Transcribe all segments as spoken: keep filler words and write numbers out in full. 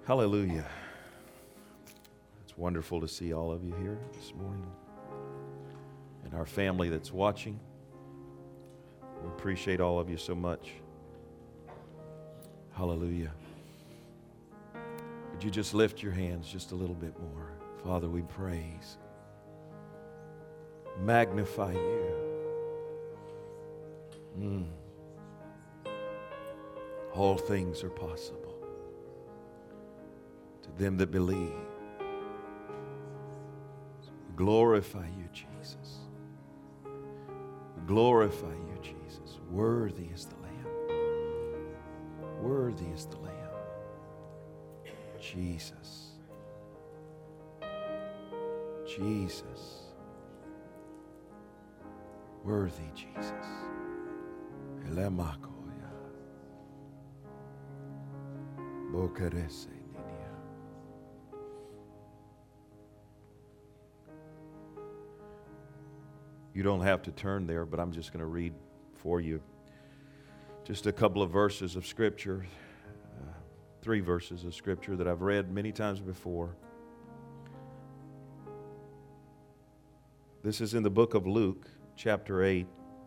Hallelujah. It's wonderful to see all of you here this morning and our family that's watching. We appreciate all of you so much. Hallelujah. Would you just lift your hands just a little bit more? Father, we praise, magnify you. Mm. All things are possible to them that believe. We glorify you, Jesus. We glorify you, Jesus. Worthy is the Lamb. Worthy is the Lamb. Jesus. Jesus. Worthy Jesus. Elemakoya. Bokerese. You don't have to turn there, but I'm just going to read for you just a couple of verses of Scripture, uh, three verses of Scripture that I've read many times before. This is in the book of Luke, chapter eight.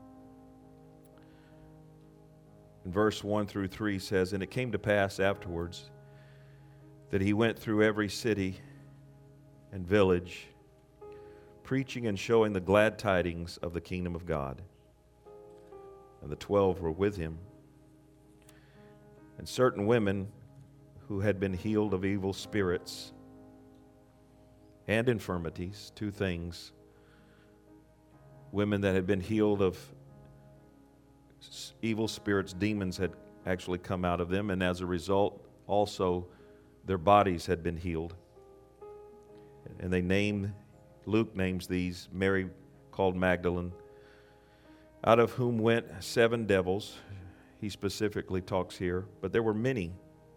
And verse one through three says, "And it came to pass afterwards that he went through every city and village, preaching and showing the glad tidings of the kingdom of God. And the twelve were with him. And certain women who had been healed of evil spirits and infirmities," two things, women that had been healed of evil spirits, demons had actually come out of them, and as a result, also their bodies had been healed. And they named Luke names these Mary called Magdalene, out of whom went seven devils. He specifically talks here, but there were many,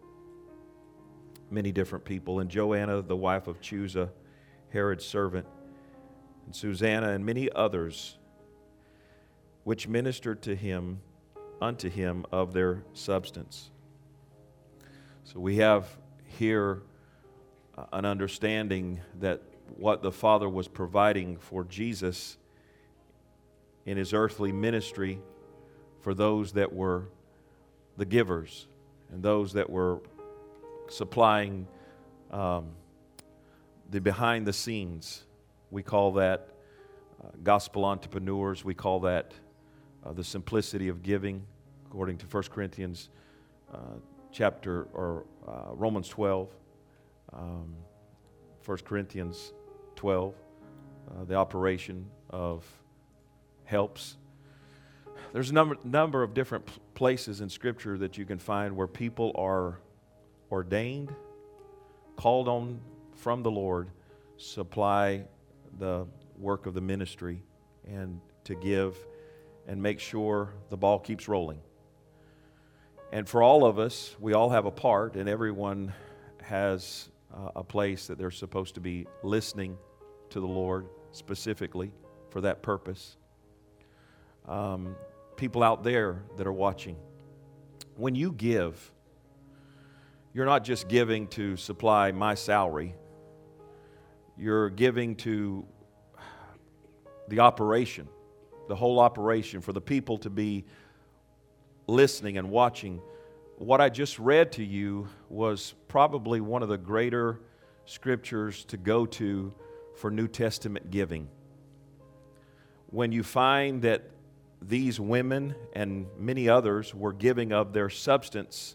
many different people. And Joanna, the wife of Chuza, Herod's servant, and Susanna, and many others, which ministered to him, unto him of their substance. So we have here an understanding that what the Father was providing for Jesus in his earthly ministry for those that were the givers and those that were supplying um, the behind the scenes. We call that uh, gospel entrepreneurs. We call that uh, the simplicity of giving, according to First Corinthians uh, chapter or uh, Romans twelve, um, First Corinthians twelve, uh, the operation of helps. There's a number, number of different p- places in Scripture that you can find where people are ordained, called on from the Lord, supply the work of the ministry and to give and make sure the ball keeps rolling. And for all of us, we all have a part, and everyone has uh, a place that they're supposed to be listening to the Lord specifically for that purpose. Um, people out there that are watching, when you give, you're not just giving to supply my salary. You're giving to the operation, the whole operation, for the people to be listening and watching. What I just read to you was probably one of the greater scriptures to go to for New Testament giving. When you find that these women and many others were giving of their substance,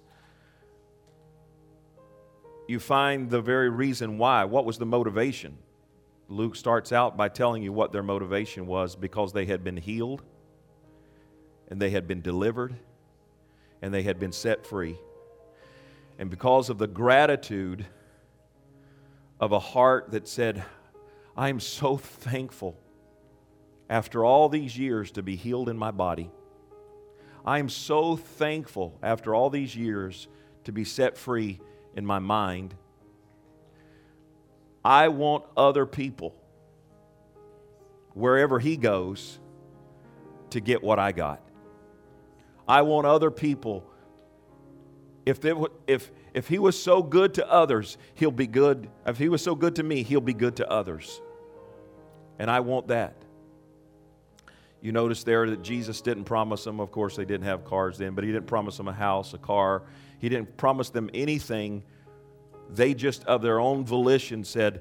you find the very reason why. What was the motivation? Luke starts out by telling you what their motivation was: because they had been healed and they had been delivered and they had been set free. And because of the gratitude of a heart that said, I am so thankful after all these years to be healed in my body. I am so thankful after all these years to be set free in my mind. I want other people, wherever he goes, to get what I got. I want other people, if they, if if he was so good to others, he'll be good. If he was so good to me, he'll be good to others. And I want that. You notice there that Jesus didn't promise them, of course they didn't have cars then, but he didn't promise them a house, a car. He didn't promise them anything. They just of their own volition said,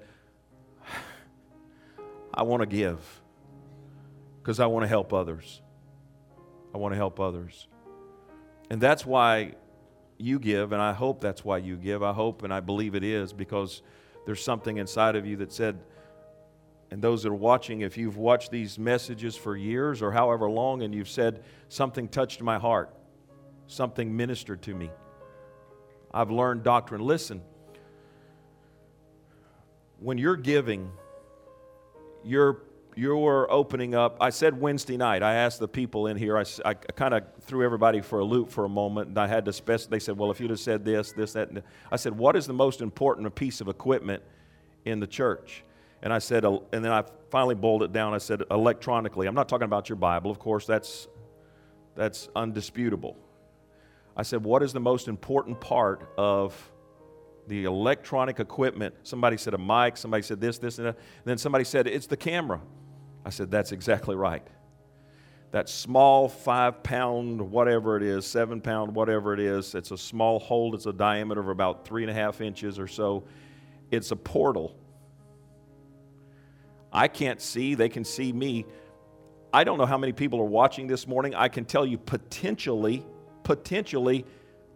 I want to give because I want to help others. I want to help others. And that's why you give, and I hope that's why you give. I hope and I believe it is, because there's something inside of you that said, and those that are watching, if you've watched these messages for years or however long and you've said, something touched my heart, something ministered to me, I've learned doctrine. Listen, when you're giving, you're you're opening up. I said Wednesday night, I asked the people in here, I, I kind of threw everybody for a loop for a moment, and I had to spec. They said, well, if you'd have said this, this, that, and I said, what is the most important piece of equipment in the church? And I said, and then I finally boiled it down. I said, electronically. I'm not talking about your Bible, of course. That's that's undisputable. I said, what is the most important part of the electronic equipment? Somebody said a mic. Somebody said this, this, and that. And then somebody said, it's the camera. I said, that's exactly right. That small five-pound, whatever it is, seven-pound, whatever it is, it's a small hole. It's a diameter of about three and a half inches or so. It's a portal. I can't see. They can see me. I don't know how many people are watching this morning. I can tell you potentially, potentially,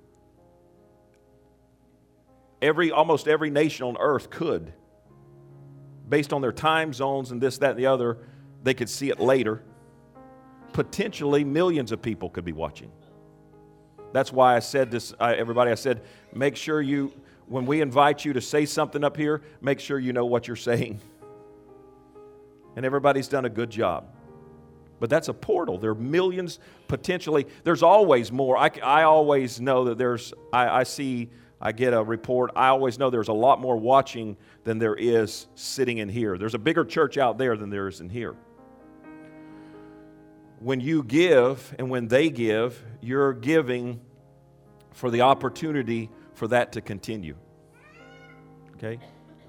every almost every nation on earth could. Based on their time zones and this, that, and the other, they could see it later. Potentially, millions of people could be watching. That's why I said this, I, everybody, I said, make sure you, when we invite you to say something up here, make sure you know what you're saying. And everybody's done a good job. But that's a portal. There are millions, potentially. There's always more. I, I always know that there's, I, I see, I get a report. I always know there's a lot more watching than there is sitting in here. There's a bigger church out there than there is in here. When you give and when they give, you're giving for the opportunity for that to continue. Okay?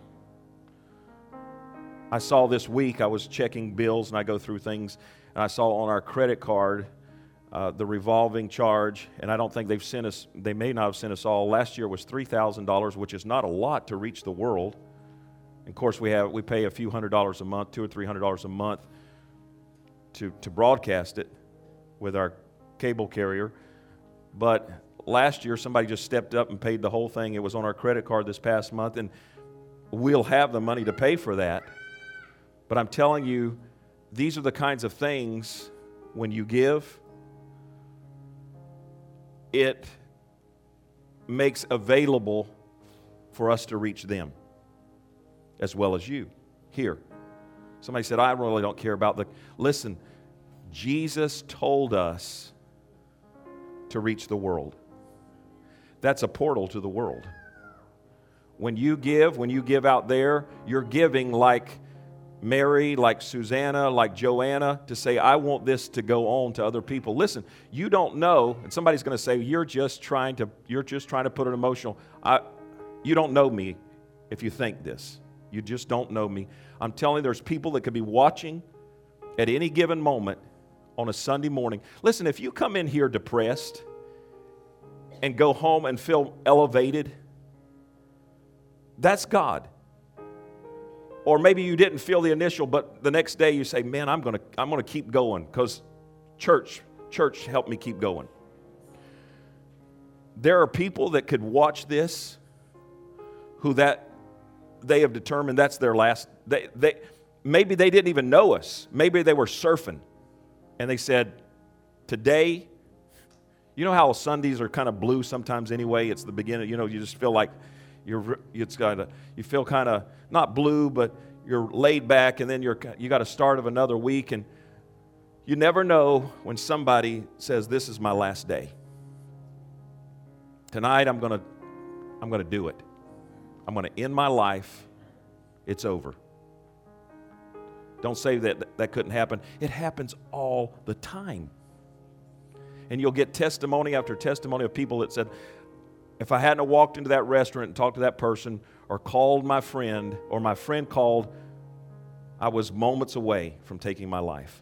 I saw this week, I was checking bills and I go through things, and I saw on our credit card uh, the revolving charge, and I don't think they've sent us, they may not have sent us all. Last year was three thousand dollars, which is not a lot to reach the world. And of course, we have we pay a few hundred dollars a month, two or three hundred dollars a month to, to broadcast it with our cable carrier. But last year, somebody just stepped up and paid the whole thing. It was on our credit card this past month, and we'll have the money to pay for that. But I'm telling you, these are the kinds of things, when you give, it makes available for us to reach them as well as you here. Somebody said, I really don't care about the... Listen, Jesus told us to reach the world. That's a portal to the world. When you give, when you give out there, you're giving like Mary, like Susanna, like Joanna, to say, I want this to go on to other people. Listen, you don't know, and somebody's going to say, you're just trying to, you're just trying to put an emotional. I, you don't know me if you think this. You just don't know me. I'm telling you, there's people that could be watching at any given moment on a Sunday morning. Listen, if you come in here depressed and go home and feel elevated, that's God. Or maybe you didn't feel the initial, but the next day you say, man, I'm going to I'm going to keep going because church, church helped me keep going. There are people that could watch this who that they have determined that's their last, they, they, maybe they didn't even know us. Maybe they were surfing and they said, today, you know how Sundays are kind of blue sometimes anyway? It's the beginning, you know, you just feel like you're, it's kind of, you feel kind of, not blue, but you're laid back, and then you're, you got a start of another week, and you never know when somebody says, this is my last day. Tonight I'm going to, I'm going to do it. I'm going to end my life. It's over. Don't say that that couldn't happen. It happens all the time. And you'll get testimony after testimony of people that said, if I hadn't walked into that restaurant and talked to that person or called my friend or my friend called, I was moments away from taking my life.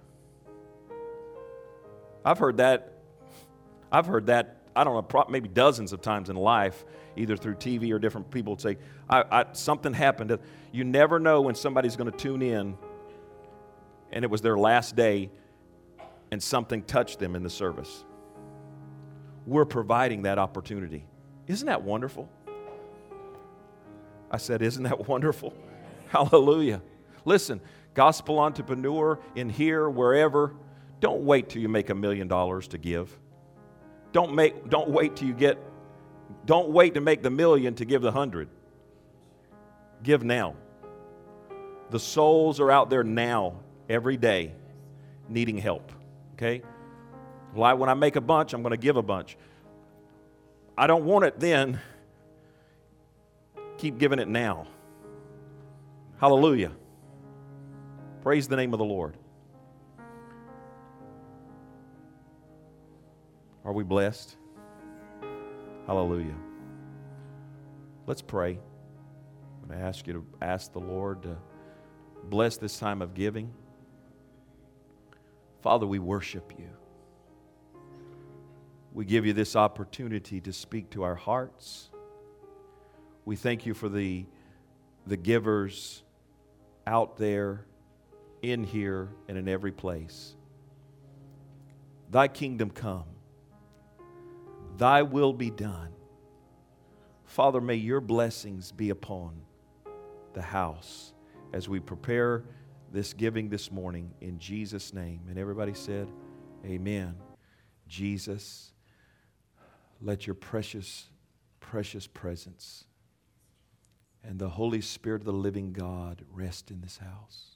I've heard that, I've heard that, I don't know, maybe dozens of times in life, either through T V or different people say, I, I, something happened. You never know when somebody's going to tune in and it was their last day and something touched them in the service. We're providing that opportunity. Isn't that wonderful? I said, isn't that wonderful? Hallelujah. Listen, gospel entrepreneur in here, wherever, don't wait till you make a million dollars to give. Don't make, don't wait till you get, don't wait to make the million to give the hundred. Give now. The souls are out there now, every day, needing help. Okay? Well, I, when I make a bunch, I'm going to give a bunch. I don't want it then. Keep giving it now. Hallelujah. Praise the name of the Lord. Are we blessed? Hallelujah. Let's pray. I'm going to ask you to ask the Lord to bless this time of giving. Father, we worship you. We give you this opportunity to speak to our hearts. We thank you for the, the givers out there, in here, and in every place. Thy kingdom come. Thy will be done. Father, may your blessings be upon the house as we prepare this giving this morning in Jesus' name. And everybody said, amen. Jesus, let your precious, precious presence and the Holy Spirit of the living God rest in this house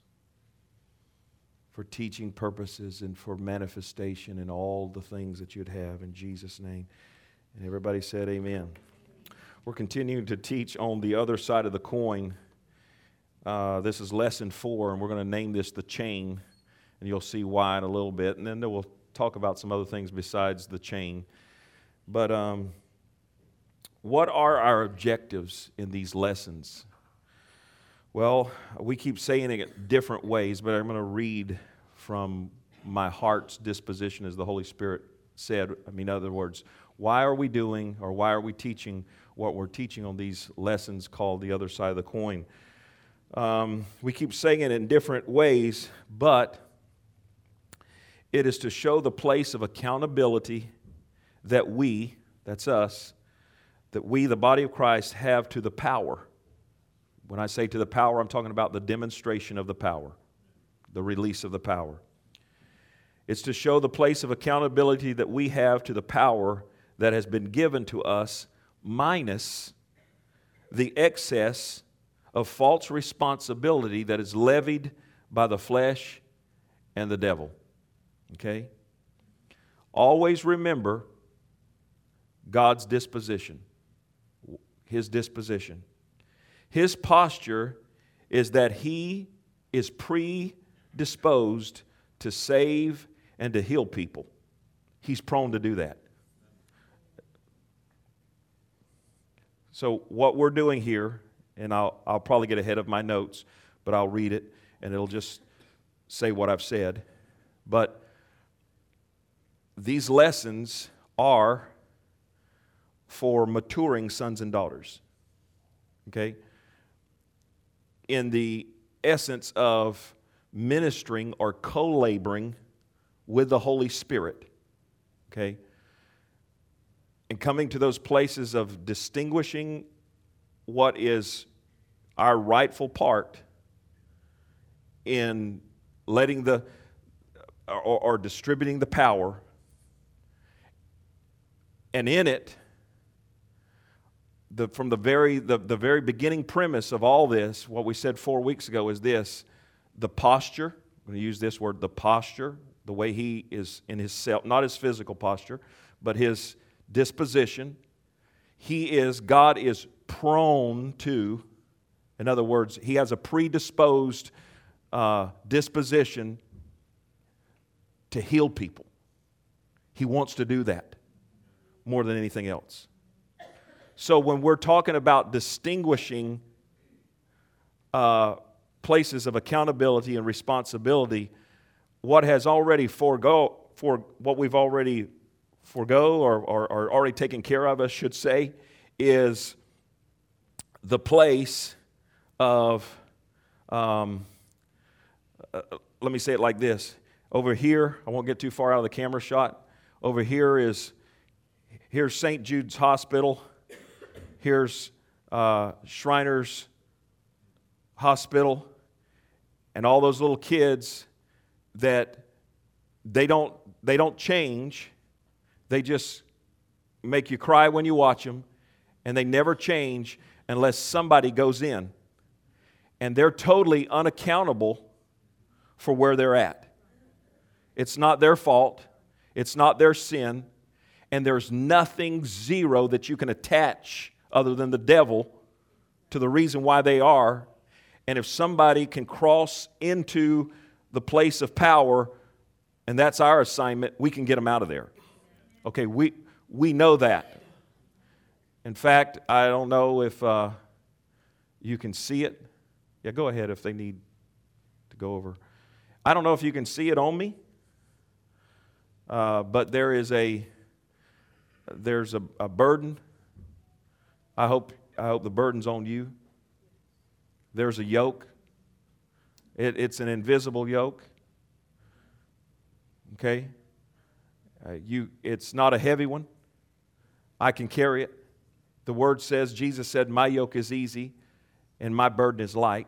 for teaching purposes and for manifestation and all the things that you'd have in Jesus' name. And everybody said amen. We're continuing to teach on the other side of the coin. Uh, this is lesson four, and we're going to name this the chain, and you'll see why in a little bit. And then we'll talk about some other things besides the chain. But um, what are our objectives in these lessons? Well, we keep saying it different ways, but I'm going to read from my heart's disposition as the Holy Spirit said. I mean, in other words, why are we doing or why are we teaching what we're teaching on these lessons called the other side of the coin? Um, we keep saying it in different ways, but it is to show the place of accountability that we, that's us, that we, the body of Christ, have to the power. When I say to the power, I'm talking about the demonstration of the power, the release of the power. It's to show the place of accountability that we have to the power that has been given to us, minus the excess of false responsibility that is levied by the flesh and the devil. Okay? Always remember God's disposition, His disposition. His posture is that He is predisposed to save and to heal people. He's prone to do that. So what we're doing here, and I'll, I'll probably get ahead of my notes, but I'll read it, and it'll just say what I've said. But these lessons are for maturing sons and daughters. Okay? In the essence of ministering or co-laboring with the Holy Spirit. Okay? And coming to those places of distinguishing what is our rightful part in letting the, or, or distributing the power, and in it, the, from the very, the, the very beginning premise of all this, what we said four weeks ago is this, the posture, I'm going to use this word, the posture, the way he is in his self, not his physical posture, but his disposition. He is, God is prone to, in other words, he has a predisposed uh, disposition to heal people. He wants to do that more than anything else. So when we're talking about distinguishing uh, places of accountability and responsibility, what has already forego, for what we've already forego or, or, or already taken care of, I should say, is the place of, um, uh, let me say it like this. Over here, I won't get too far out of the camera shot. Over here is, here's Saint Jude's Hospital. Here's uh, Shriners Hospital. And all those little kids that they don't, they don't change. They just make you cry when you watch them. And they never change unless somebody goes in. And they're totally unaccountable for where they're at. It's not their fault. It's not their sin. And there's nothing, zero, that you can attach other than the devil to the reason why they are. And if somebody can cross into the place of power, and that's our assignment, we can get them out of there. Okay, we we know that. In fact, I don't know if uh, you can see it. Yeah, go ahead if they need to go over. I don't know if you can see it on me, uh, but there is a there's a, a burden. I hope I hope the burden's on you. There's a yoke. It, it's an invisible yoke. Okay, uh, you. It's not a heavy one. I can carry it. The Word says, Jesus said, "My yoke is easy, and my burden is light."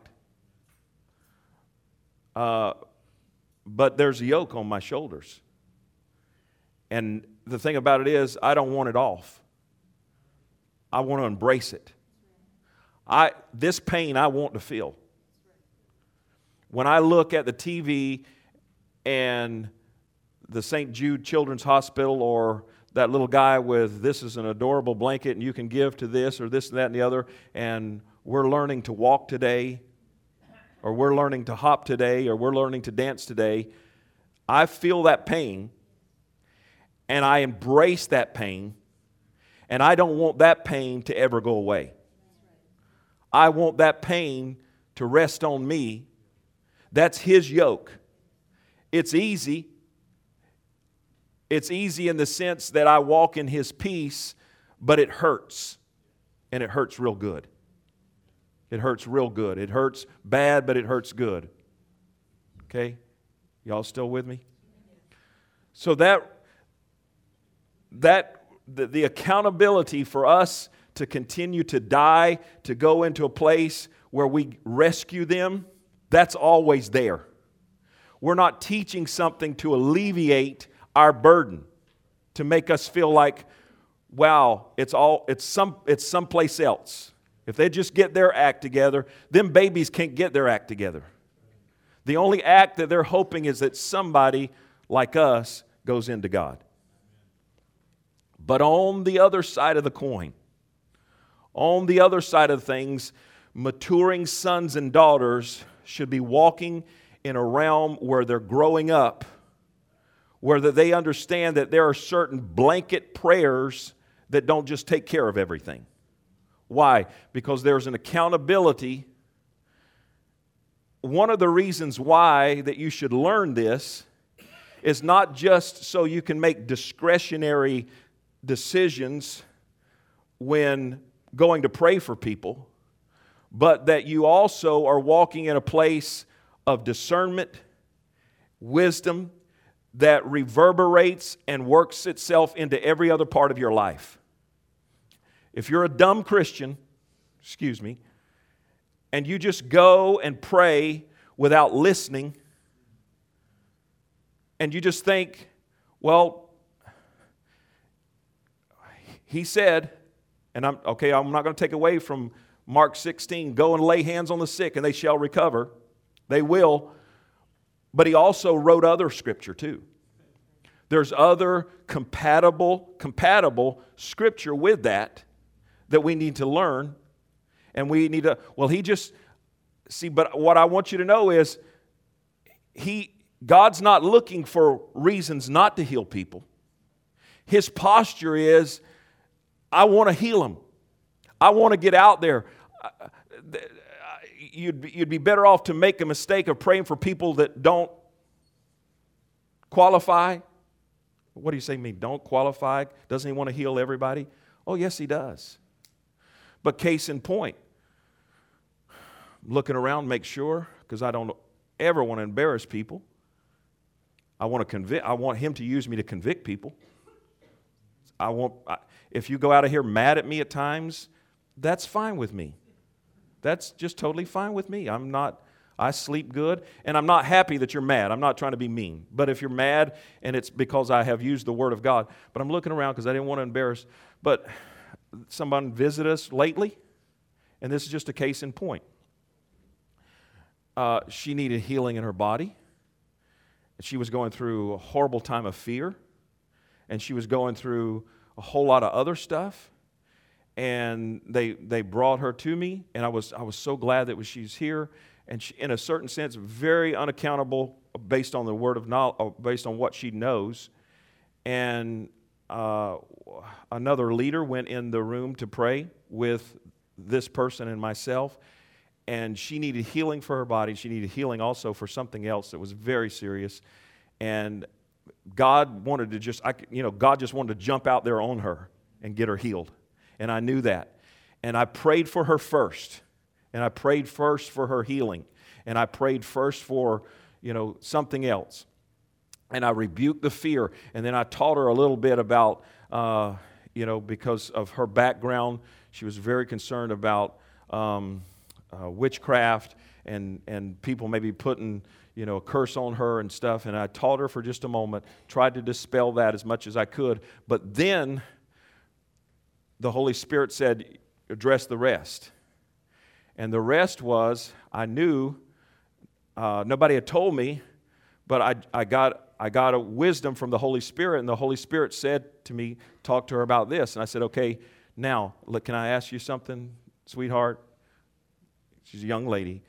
Uh, but there's a yoke on my shoulders. And the thing about it is, I don't want it off. I want to embrace it. I this pain I want to feel. When I look at the T V and the Saint Jude Children's Hospital, or that little guy with, this is an adorable blanket and you can give to this or this and that and the other, and we're learning to walk today, or we're learning to hop today, or we're learning to dance today, I feel that pain, and I embrace that pain, and I don't want that pain to ever go away. I want that pain to rest on me. That's His yoke. It's easy. It's easy in the sense that I walk in His peace, but it hurts, and it hurts real good. It hurts real good. It hurts bad, but it hurts good. Okay? Y'all still with me? So that, that the, the accountability for us to continue to die, to go into a place where we rescue them, that's always there. We're not teaching something to alleviate our burden, to make us feel like, wow, it's all it's some it's someplace else. If they just get their act together, them babies can't get their act together. The only act that they're hoping is that somebody like us goes into God. But on the other side of the coin, on the other side of things, maturing sons and daughters should be walking in a realm where they're growing up, where they understand that there are certain blanket prayers that don't just take care of everything. Why? Because there's an accountability. One of the reasons why that you should learn this is not just so you can make discretionary decisions when going to pray for people, but that you also are walking in a place of discernment, wisdom, that reverberates and works itself into every other part of your life. If you're a dumb Christian, excuse me, and you just go and pray without listening, and you just think, well, He said, and I'm okay, I'm not going to take away from Mark sixteen, go and lay hands on the sick and they shall recover. They will. But He also wrote other scripture too. There's other compatible, compatible scripture with that that we need to learn. And we need to, well, He just, see, but what I want you to know is, He, God's not looking for reasons not to heal people. His posture is, I want to heal them. I want to get out there. You'd, you'd be better off to make a mistake of praying for people that don't qualify. What do you say to me? Don't qualify? Doesn't he want to heal everybody? Oh, yes, he does. But case in point, looking around, make sure, because I don't ever want to embarrass people. I want to convict. I want him to use me to convict people. I want. I, if you go out of here mad at me at times, that's fine with me. That's just totally fine with me. I'm not. I sleep good, and I'm not happy that you're mad. I'm not trying to be mean. But if you're mad, and it's because I have used the Word of God, but I'm looking around because I didn't want to embarrass. But someone visited us lately, and this is just a case in point. Uh, she needed healing in her body. She was going through a horrible time of fear, and she was going through a whole lot of other stuff. And they they brought her to me, and I was I was so glad that she's here. And she, in a certain sense, very unaccountable based on the word of knowledge, based on what she knows. And uh, another leader went in the room to pray with this person and myself, and she needed healing for her body. She needed healing also for something else that was very serious. And God wanted to just, I, you know, God just wanted to jump out there on her and get her healed. And I knew that. And I prayed for her first. And I prayed first for her healing. And I prayed first for, you know, something else. And I rebuked the fear. And then I taught her a little bit about, uh, you know, because of her background, she was very concerned about um, uh, witchcraft and, and people maybe putting, you know, a curse on her and stuff. And I taught her for just a moment, tried to dispel that as much as I could. But then the Holy Spirit said, address the rest. And the rest was, I knew, uh, nobody had told me, but I, I got I got a wisdom from the Holy Spirit, and the Holy Spirit said to me, talk to her about this. And I said, okay, now, look, can I ask you something, sweetheart? She's a young lady.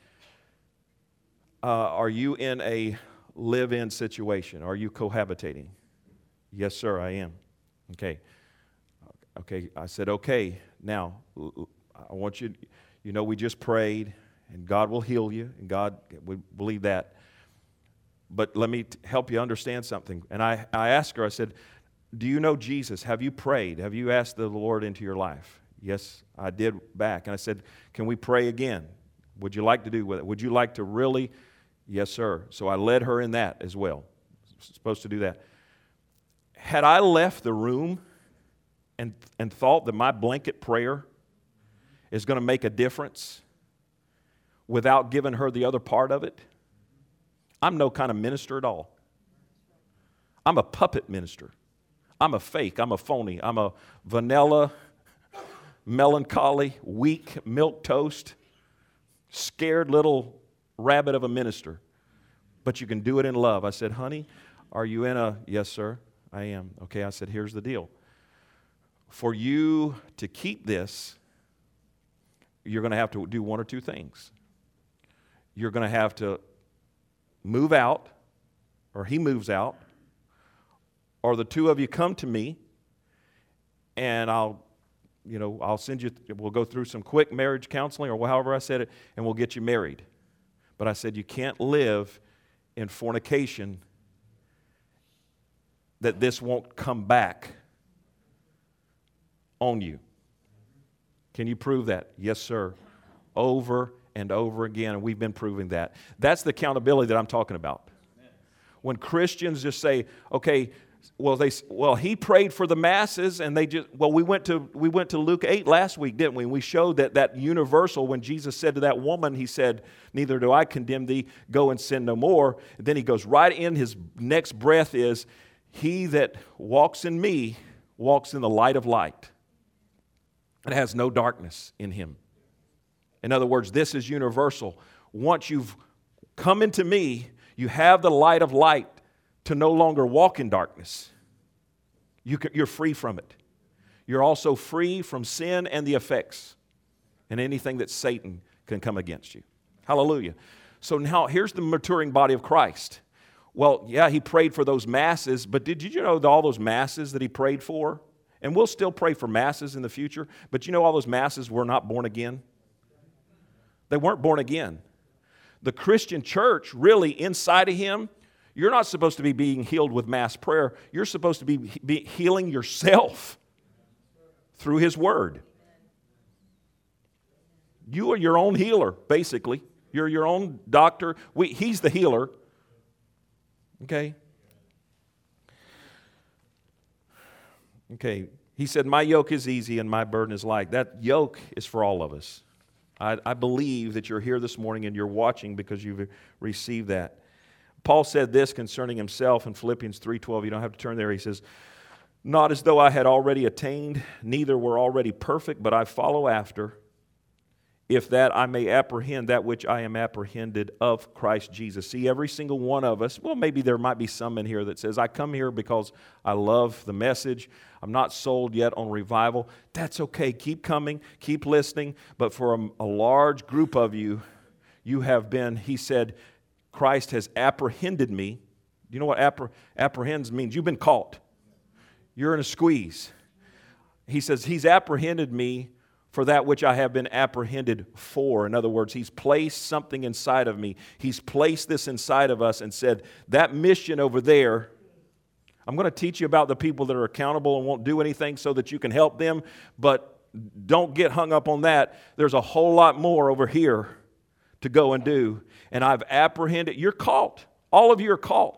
Uh, are you in a live-in situation? Are you cohabitating? Yes, sir, I am. Okay. Okay, I said, okay, now, I want you, you know, we just prayed, and God will heal you, and God, we believe that. But let me t- help you understand something. And I, I asked her, I said, do you know Jesus? Have you prayed? Have you asked the Lord into your life? Yes, I did back. And I said, can we pray again? Would you like to do with it? Would you like to really? Yes, sir. So I led her in that as well. Supposed to do that. Had I left the room and, and thought that my blanket prayer is going to make a difference without giving her the other part of it, I'm no kind of minister at all. I'm a puppet minister. I'm a fake. I'm a phony. I'm a vanilla, melancholy, weak, milquetoast, scared little rabbit of a minister. But you can do it in love. I said, honey, are you in a, yes, sir, I am. Okay, I said, here's the deal. For you to keep this, you're going to have to do one or two things. You're going to have to move out, or he moves out, or the two of you come to me, and I'll, you know, I'll send you, we'll go through some quick marriage counseling, or however I said it, and we'll get you married. But I said, you can't live in fornication that this won't come back on you. Can you prove that? Yes, sir. Over and over again, and we've been proving that. That's the accountability that I'm talking about. When Christians just say, okay, well, they well, he prayed for the masses, and they just well, we went to we went to Luke eight last week, didn't we? And we showed that that universal, when Jesus said to that woman, he said, neither do I condemn thee, go and sin no more. And then he goes right in, his next breath is, he that walks in me walks in the light of light. It has no darkness in him. In other words, this is universal. Once you've come into me, you have the light of light to no longer walk in darkness. You can, you're free from it. You're also free from sin and the effects and anything that Satan can come against you. Hallelujah. So now here's the maturing body of Christ. Well, yeah, he prayed for those masses, but did you know all those masses that he prayed for And we'll still pray for masses in the future, but you know all those masses were not born again? They weren't born again. The Christian church, really, inside of him, you're not supposed to be being healed with mass prayer. You're supposed to be, be healing yourself through his word. You are your own healer, basically. You're your own doctor. We, he's the healer. Okay? Okay. He said, my yoke is easy and my burden is light. That yoke is for all of us. I, I believe that you're here this morning and you're watching because you've received that. Paul said this concerning himself in Philippians three twelve. You don't have to turn there. He says, not as though I had already attained, neither were already perfect, but I follow after, if that I may apprehend that which I am apprehended of Christ Jesus. See, every single one of us, well, maybe there might be some in here that says, I come here because I love the message. I'm not sold yet on revival. That's okay. Keep coming. Keep listening. But for a, a large group of you, you have been, he said, Christ has apprehended me. You know what appre- apprehends means? You've been caught. You're in a squeeze. He says, he's apprehended me for that which I have been apprehended for. In other words, he's placed something inside of me. He's placed this inside of us and said, that mission over there, I'm going to teach you about the people that are accountable and won't do anything so that you can help them, but don't get hung up on that. There's a whole lot more over here to go and do. And I've apprehended. You're caught. All of you are caught.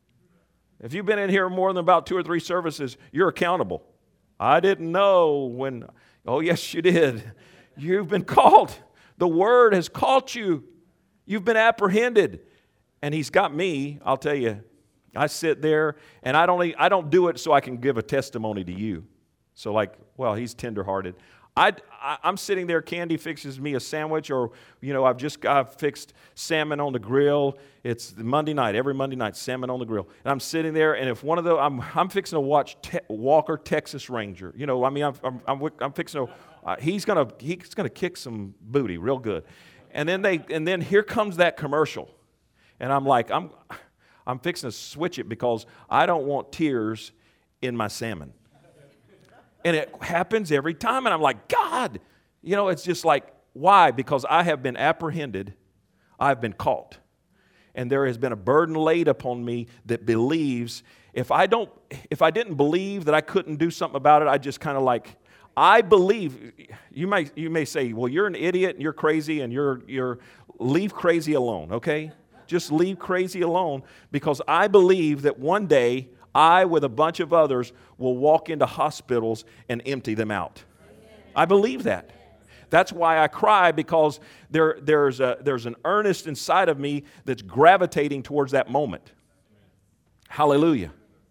If you've been in here more than about two or three services, you're accountable. I didn't know when... Oh, yes, you did. You've been called. The Word has caught you. You've been apprehended. And He's got me, I'll tell you, I sit there, and I don't, I don't do it so I can give a testimony to you. So like, well, He's tenderhearted. I, I, I'm sitting there, Candy fixes me a sandwich, or, you know, I've just got fixed salmon on the grill. It's Monday night, every Monday night, salmon on the grill. And I'm sitting there, and if one of the, I'm, I'm fixing to watch Te- Walker, Texas Ranger. You know, I mean, I'm, I'm, I'm, I'm fixing to, uh, he's going to, he's going to kick some booty real good. And then they, and then here comes that commercial. And I'm like, I'm, I'm fixing to switch it because I don't want tears in my salmon. And it happens every time. And I'm like, God, you know, it's just like, why? Because I have been apprehended. I've been caught. And there has been a burden laid upon me that believes, if I don't, if I didn't believe that I couldn't do something about it, I just kind of like, I believe, you may, you may say, well, you're an idiot and you're crazy and you're, you're, leave crazy alone, okay? Just leave crazy alone, because I believe that one day I, with a bunch of others, will walk into hospitals and empty them out. I believe that. That's why I cry, because there, there's, a, there's an earnest inside of me that's gravitating towards that moment. Hallelujah.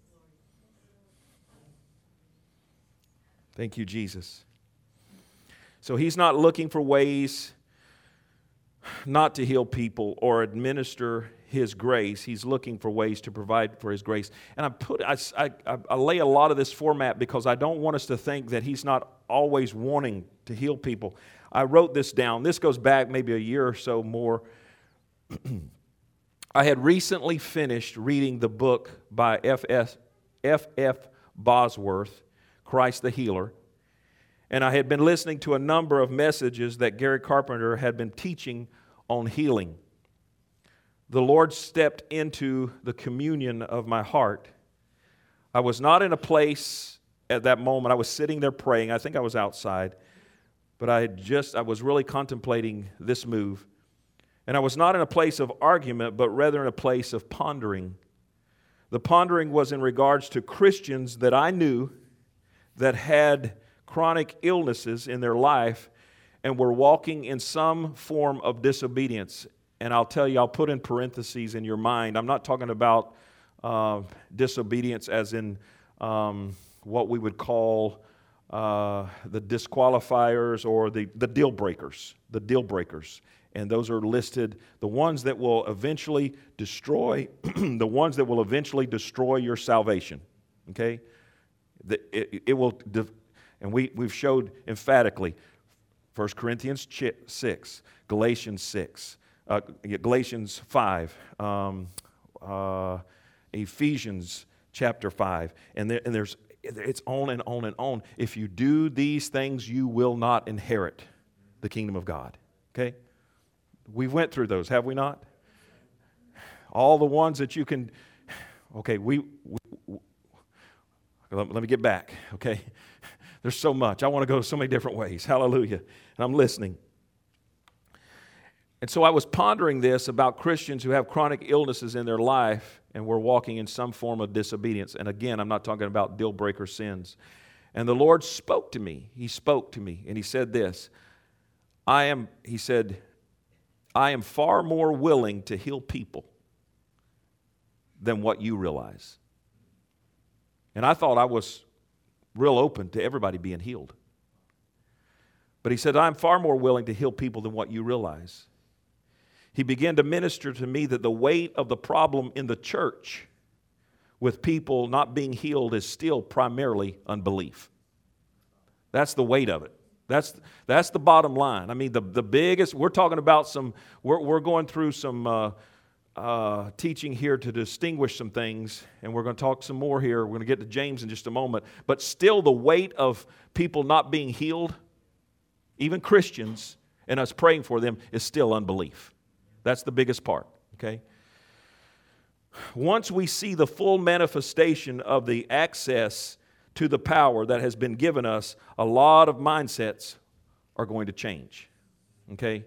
Thank you, Jesus. So He's not looking for ways not to heal people or administer His grace. He's looking for ways to provide for His grace. And I put I, I, I lay a lot of this format because I don't want us to think that He's not always wanting to heal people. I wrote this down. This goes back maybe a year or so more. I had recently finished reading the book by F F Bosworth, Christ the Healer. And I had been listening to a number of messages that Gary Carpenter had been teaching on healing. The Lord stepped into the communion of my heart. I was not in a place at that moment. I was sitting there praying. I think I was outside. But I had just, I was really contemplating this move. And I was not in a place of argument, but rather in a place of pondering. The pondering was in regards to Christians that I knew that had chronic illnesses in their life and were walking in some form of disobedience. And I'll tell you, I'll put in parentheses in your mind, I'm not talking about uh, disobedience as in um, what we would call uh, the disqualifiers or the, the deal breakers, the deal breakers. And those are listed, the ones that will eventually destroy, the ones that will eventually destroy your salvation, okay? The, it, it will, and we, we've showed emphatically, First Corinthians six, Galatians six, uh, Galatians five, um, uh, Ephesians chapter five, and, there, and there's it's on and on and on. If you do these things, you will not inherit the kingdom of God. Okay? We went through those, have we not? All the ones that you can, okay, we, we, we let, let me get back, okay? There's so much. I want to go so many different ways. Hallelujah. And I'm listening. And so I was pondering this about Christians who have chronic illnesses in their life and were walking in some form of disobedience. And again, I'm not talking about deal breaker sins. And the Lord spoke to me. He spoke to me and he said this, I am, he said, I am far more willing to heal people than what you realize. And I thought I was real open to everybody being healed. But he said, I'm far more willing to heal people than what you realize. He began to minister to me that the weight of the problem in the church with people not being healed is still primarily unbelief. That's the weight of it. That's that's the bottom line. I mean, the, the biggest, we're talking about some, we're, we're going through some uh, uh, teaching here to distinguish some things, and we're going to talk some more here. We're going to get to James in just a moment. But still the weight of people not being healed, even Christians, and us praying for them, is still unbelief. That's the biggest part, okay? Once we see the full manifestation of the access to the power that has been given us, a lot of mindsets are going to change, okay?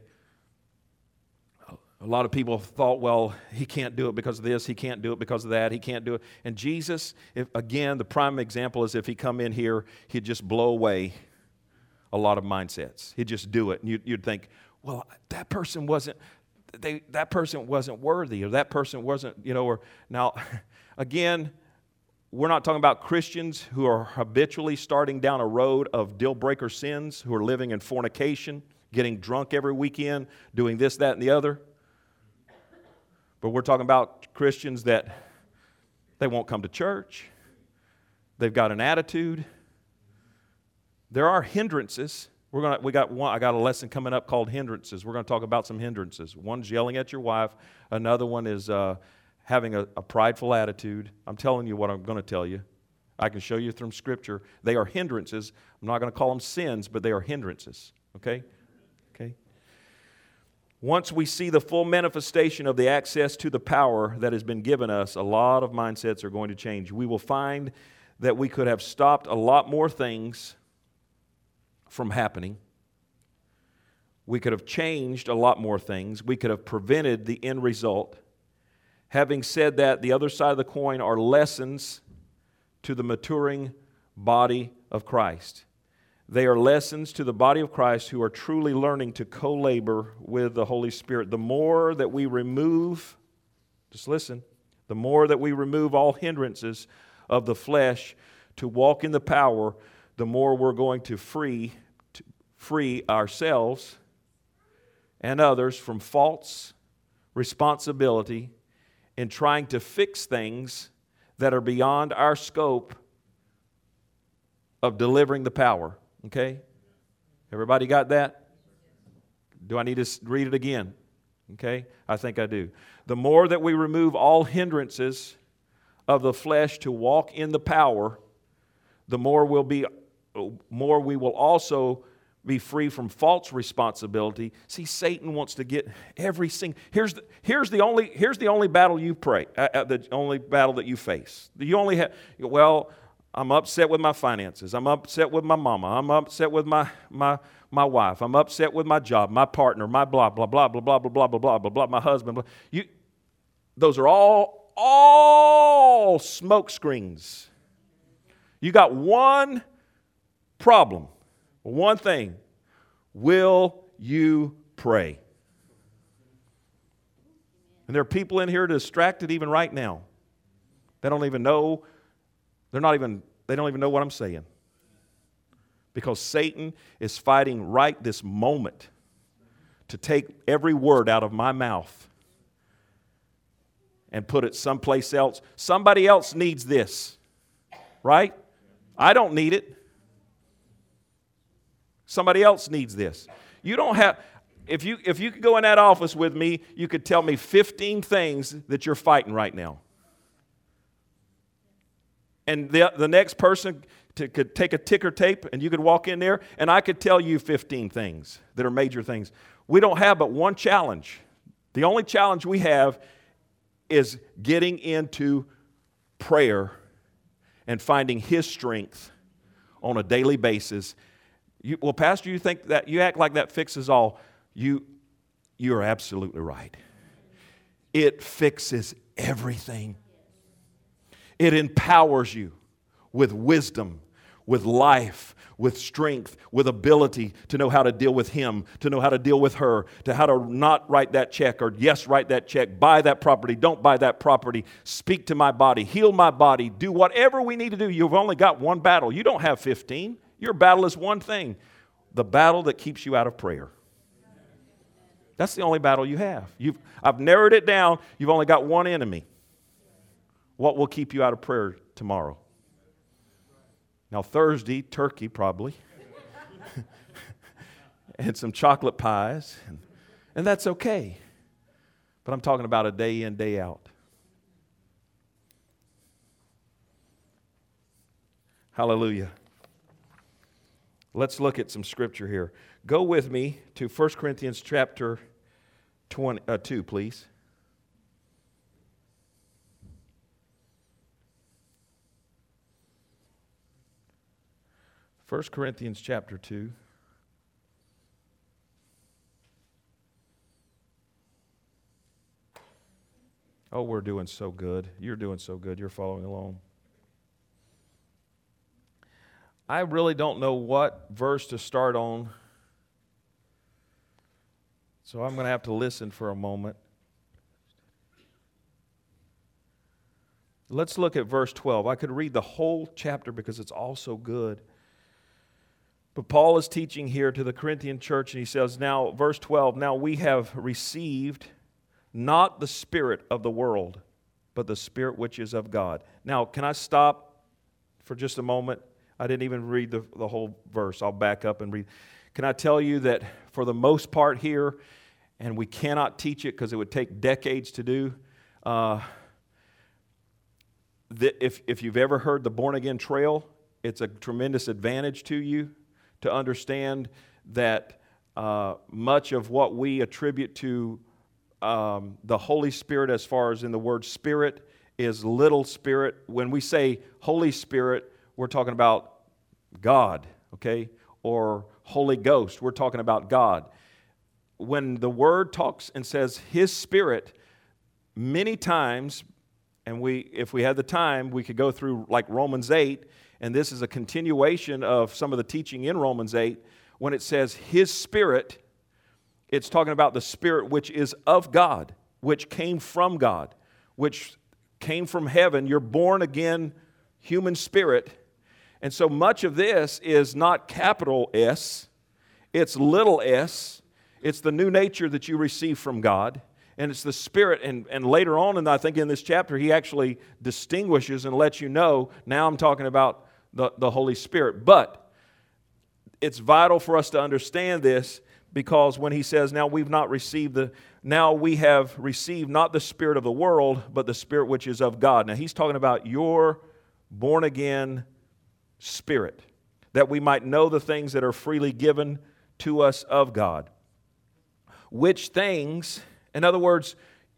A lot of people thought, well, he can't do it because of this, he can't do it because of that, he can't do it. And Jesus, if, again, the prime example is if he come in here, he'd just blow away a lot of mindsets. He'd just do it, and you'd, you'd think, well, that person wasn't, They, that person wasn't worthy, or that person wasn't, you know, or now, again, we're not talking about Christians who are habitually starting down a road of deal breaker sins, who are living in fornication, getting drunk every weekend, doing this, that, and the other. But we're talking about Christians that they won't come to church. They've got an attitude. There are hindrances. We're gonna, we got one, I got a lesson coming up called hindrances. We're going to talk about some hindrances. One's yelling at your wife. Another one is uh, having a, a prideful attitude. I'm telling you what I'm going to tell you. I can show you from Scripture. They are hindrances. I'm not going to call them sins, but they are hindrances. Okay? Okay? Once we see the full manifestation of the access to the power that has been given us, a lot of mindsets are going to change. We will find that we could have stopped a lot more things from happening. We could have changed a lot more things. We could have prevented the end result. Having said that, the other side of the coin are lessons to the maturing body of Christ. They are lessons to the body of Christ who are truly learning to co-labor with the Holy Spirit. The more that we remove, just listen, the more that we remove all hindrances of the flesh to walk in the power, the more we're going to free to free ourselves and others from false responsibility in trying to fix things that are beyond our scope of delivering the power. Okay? Everybody got that? Do I need to read it again? Okay? I think I do. The more that we remove all hindrances of the flesh to walk in the power, the more we'll be more we will also be free from false responsibility. See, Satan wants to get every single. Here's the, here's the only here's the only battle you pray. Uh, the only battle that you face. You only have. Well, I'm upset with my finances. I'm upset with my mama. I'm upset with my my my wife. I'm upset with my job, my partner, my blah blah blah blah blah blah blah blah blah blah blah. My husband. Blah. You. Those are all all smoke screens. You got one problem, one thing. Will you pray? And there are people in here distracted even right now. They don't even know, they're not even, they don't even know what I'm saying. Because Satan is fighting right this moment to take every word out of my mouth and put it someplace else. Somebody else needs this, right? I don't need it. Somebody else needs this. You don't have, if you if you could go in that office with me, you could tell me fifteen things that you're fighting right now. And the, the next person to, could take a ticker tape and you could walk in there and I could tell you fifteen things that are major things. We don't have but one challenge. The only challenge we have is getting into prayer and finding His strength on a daily basis. You, well, Pastor, you think that you act like that fixes all. You, you are absolutely right. It fixes everything. It empowers you with wisdom, with life, with strength, with ability to know how to deal with him, to know how to deal with her, to how to not write that check or yes, write that check, buy that property, don't buy that property, speak to my body, heal my body, do whatever we need to do. You've only got one battle. You don't have fifteen. Your battle is one thing, the battle that keeps you out of prayer. That's the only battle you have. You've, I've narrowed it down. You've only got one enemy. What will keep you out of prayer tomorrow? Now, Thursday, turkey probably, and some chocolate pies, and, and that's okay. But I'm talking about a day in, day out. Hallelujah. Let's look at some scripture here. Go with me to First Corinthians chapter twenty, uh, two, please. First Corinthians chapter two. Oh, we're doing so good. You're doing so good. You're following along. I really don't know what verse to start on, so I'm going to have to listen for a moment. Let's look at verse twelve. I could read the whole chapter because it's all so good. But Paul is teaching here to the Corinthian church, and he says, now, verse twelve, now we have received not the spirit of the world, but the Spirit which is of God. Now, can I stop for just a moment? I didn't even read the, the whole verse. I'll back up and read. Can I tell you that for the most part here, and we cannot teach it because it would take decades to do, uh, that if, if you've ever heard the Born Again Trail, it's a tremendous advantage to you to understand that uh, much of what we attribute to um, the Holy Spirit, as far as in the word Spirit, is little Spirit. When we say Holy Spirit, we're talking about God, okay? Or Holy Ghost, we're talking about God. When the Word talks and says His Spirit, many times, and we, if we had the time, we could go through like Romans eight, and this is a continuation of some of the teaching in Romans eight. When it says His Spirit, it's talking about the Spirit which is of God, which came from God, which came from heaven. You're born again human spirit. And so much of this is not capital S, it's little s. It's the new nature that you receive from God. And it's the Spirit, and, and later on, and I think in this chapter, he actually distinguishes and lets you know, now I'm talking about the, the Holy Spirit. But it's vital for us to understand this, because when he says, now we've not received the, now we have received not the spirit of the world, but the Spirit which is of God. Now he's talking about your born again spirit, that we might know the things that are freely given to us of God. Which things, in other words,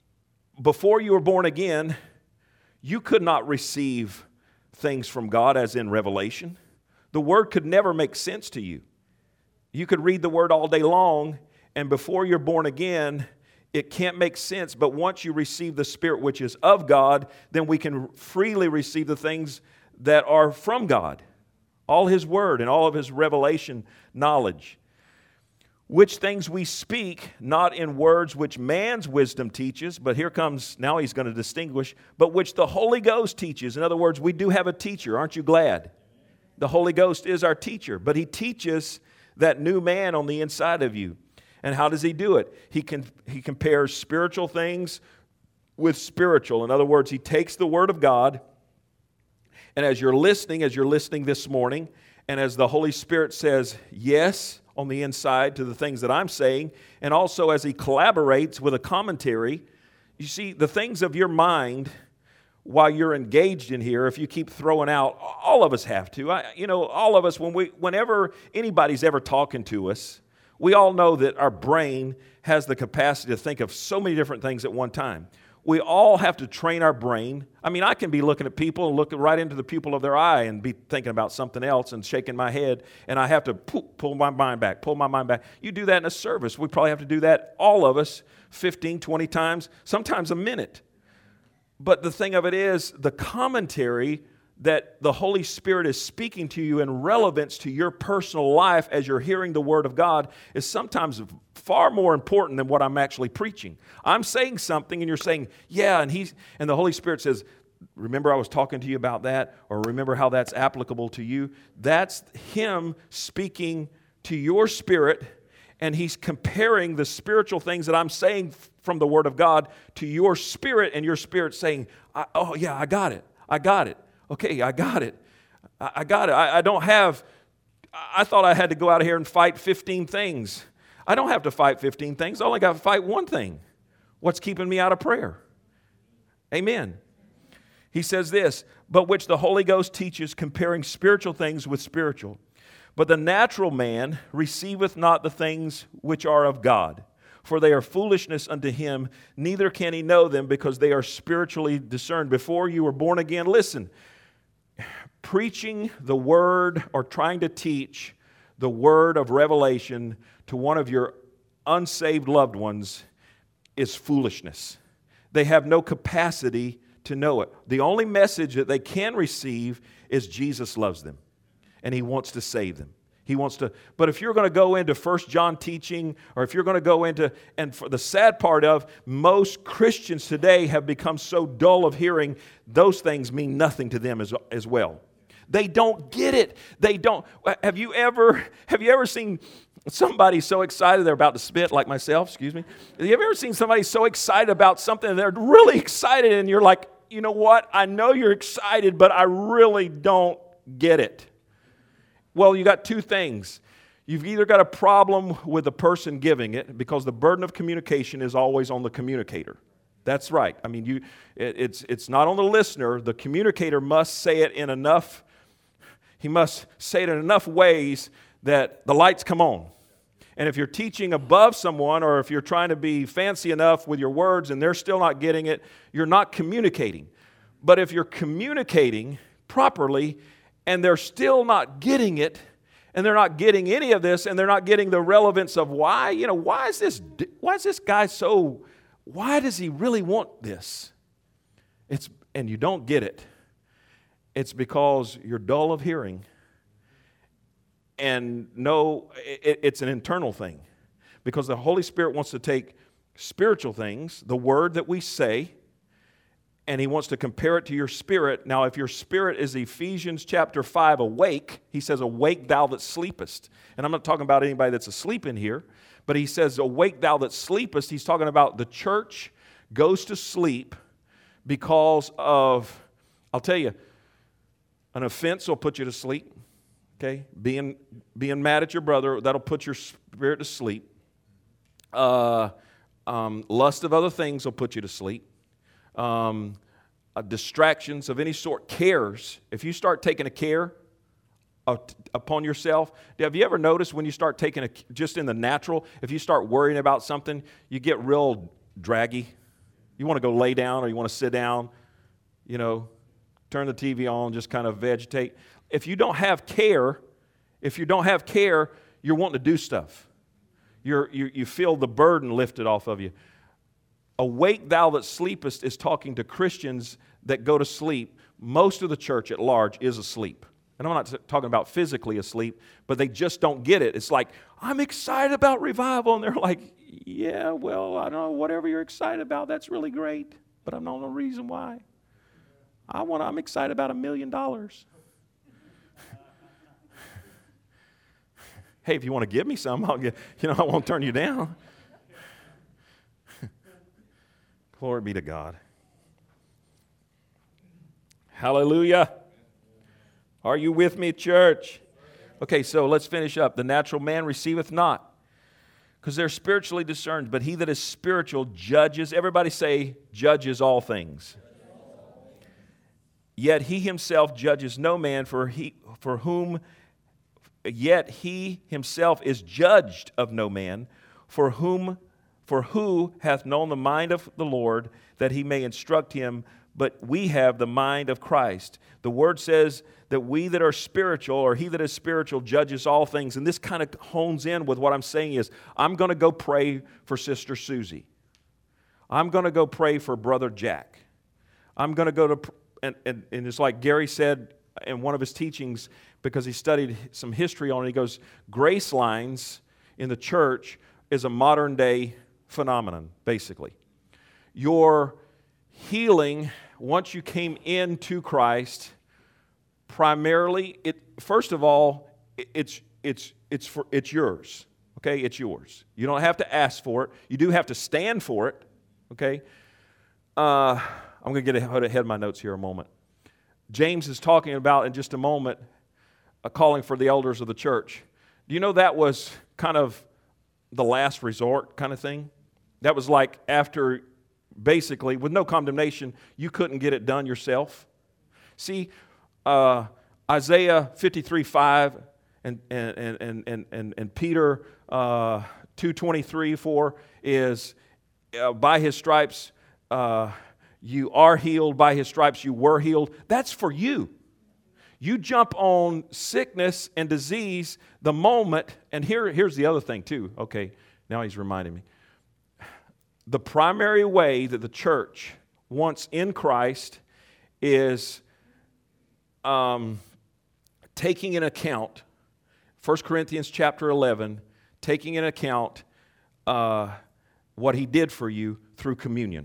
before you were born again, you could not receive things from God as in revelation. The Word could never make sense to you. You could read the Word all day long, and before you're born again, it can't make sense. But once you receive the Spirit which is of God, then we can freely receive the things that are from God. All His Word and all of His revelation knowledge. Which things we speak, not in words which man's wisdom teaches, but here comes, now he's going to distinguish, but which the Holy Ghost teaches. In other words, we do have a teacher. Aren't you glad? The Holy Ghost is our teacher, but He teaches that new man on the inside of you. And how does He do it? He can, he compares spiritual things with spiritual. In other words, He takes the Word of God, and as you're listening, as you're listening this morning, and as the Holy Spirit says yes on the inside to the things that I'm saying, and also as He collaborates with a commentary, you see, the things of your mind while you're engaged in here, if you keep throwing out, all of us have to. I, you know, all of us, when we, whenever anybody's ever talking to us, we all know that our brain has the capacity to think of so many different things at one time. We all have to train our brain. I mean, I can be looking at people and looking right into the pupil of their eye and be thinking about something else and shaking my head, and I have to pull, pull my mind back, pull my mind back. You do that in a service. We probably have to do that, all of us, fifteen, twenty times, sometimes a minute. But the thing of it is, the commentary that the Holy Spirit is speaking to you in relevance to your personal life as you're hearing the Word of God is sometimes far more important than what I'm actually preaching. I'm saying something and you're saying, yeah, and he's and the Holy Spirit says, remember I was talking to you about that, or remember how that's applicable to you. That's Him speaking to your spirit, and He's comparing the spiritual things that I'm saying from the Word of God to your spirit, and your spirit saying, oh yeah, I got it, I got it. Okay, I got it. I got it. I, I don't have, I thought I had to go out here and fight fifteen things. I don't have to fight fifteen things. I only got to fight one thing. What's keeping me out of prayer? Amen. He says this, but which the Holy Ghost teaches, comparing spiritual things with spiritual. But the natural man receiveth not the things which are of God, for they are foolishness unto him, neither can he know them, because they are spiritually discerned. Before you were born again, listen, preaching the word or trying to teach the word of revelation to one of your unsaved loved ones is foolishness. They have no capacity to know it. The only message that they can receive is Jesus loves them and He wants to save them. He wants to, but if you're going to go into First John teaching, or if you're going to go into, and for the sad part of, most Christians today have become so dull of hearing, those things mean nothing to them as, as well. They don't get it. They don't. Have you ever, have you ever seen somebody so excited they're about to spit, like myself, excuse me? Have you ever seen somebody so excited about something and they're really excited and you're like, you know what? I know you're excited, but I really don't get it. Well, you got two things. You've either got a problem with the person giving it, because the burden of communication is always on the communicator. That's right. I mean, you, it, it's, it's not on the listener. The communicator must say it in enough, he must say it in enough ways that the lights come on. And if you're teaching above someone, or if you're trying to be fancy enough with your words and they're still not getting it, you're not communicating. But if you're communicating properly and they're still not getting it, and they're not getting any of this, and they're not getting the relevance of why, you know, why is this, why is this guy so, why does he really want this? It's, and you don't get it. It's because you're dull of hearing. And no, it, it's an internal thing. Because the Holy Spirit wants to take spiritual things, the word that we say, and He wants to compare it to your spirit. Now, if your spirit is Ephesians chapter five, awake, He says, awake thou that sleepest. And I'm not talking about anybody that's asleep in here, but He says, awake thou that sleepest. He's talking about the church goes to sleep because of, I'll tell you, an offense will put you to sleep. Okay? Being, being mad at your brother, that'll put your spirit to sleep. Uh, um, lust of other things will put you to sleep. Um, uh, distractions of any sort, cares. If you start taking a care uh, t- upon yourself, have you ever noticed when you start taking a, just in the natural, if you start worrying about something, you get real draggy. You want to go lay down, or you want to sit down, you know, turn the T V on, just kind of vegetate. If you don't have care, if you don't have care, you're wanting to do stuff. You're, you, you feel the burden lifted off of you. Awake thou that sleepest is talking to Christians that go to sleep. Most of the church at large is asleep. And I'm not talking about physically asleep, but they just don't get it. It's like, I'm excited about revival. And they're like, yeah, well, I don't know, whatever you're excited about, that's really great. But I don't know the reason why. I want, I'm excited about a million dollars. Hey, if you want to give me some, I'll get, you know, I won't turn you down. Glory be to God. Hallelujah. Are you with me, church? Okay, so let's finish up. The natural man receiveth not, because they're spiritually discerned, but he that is spiritual judges. Everybody say, judges all things. Yet he himself judges no man, for he for whom yet he himself is judged of no man, for whom for who hath known the mind of the Lord, that he may instruct him, but we have the mind of Christ. The word says that we that are spiritual, or he that is spiritual, judges all things. And this kind of hones in with what I'm saying is, I'm going to go pray for Sister Susie. I'm going to go pray for Brother Jack. I'm going to go to, and, and, and it's like Gary said in one of his teachings, because he studied some history on it, he goes, grace lines in the church is a modern day phenomenon, basically. Your healing, once you came into Christ, primarily, it first of all, it, it's it's it's for it's yours. Okay, it's yours. You don't have to ask for it. You do have to stand for it. Okay. Uh, I'm going to get ahead of my notes here a moment. James is talking about in just a moment a calling for the elders of the church. Do you know that was kind of the last resort kind of thing? That was like after, basically, with no condemnation, you couldn't get it done yourself. See, uh, Isaiah fifty-three five and and and and and, and Peter uh, two twenty-three four is uh, by his stripes uh, you are healed. By his stripes you were healed. That's for you. You jump on sickness and disease the moment, and here here's the other thing too. Okay, now he's reminding me. The primary way that the church, once in Christ, is um, taking into account, First Corinthians chapter eleven, taking into account uh, what he did for you through communion.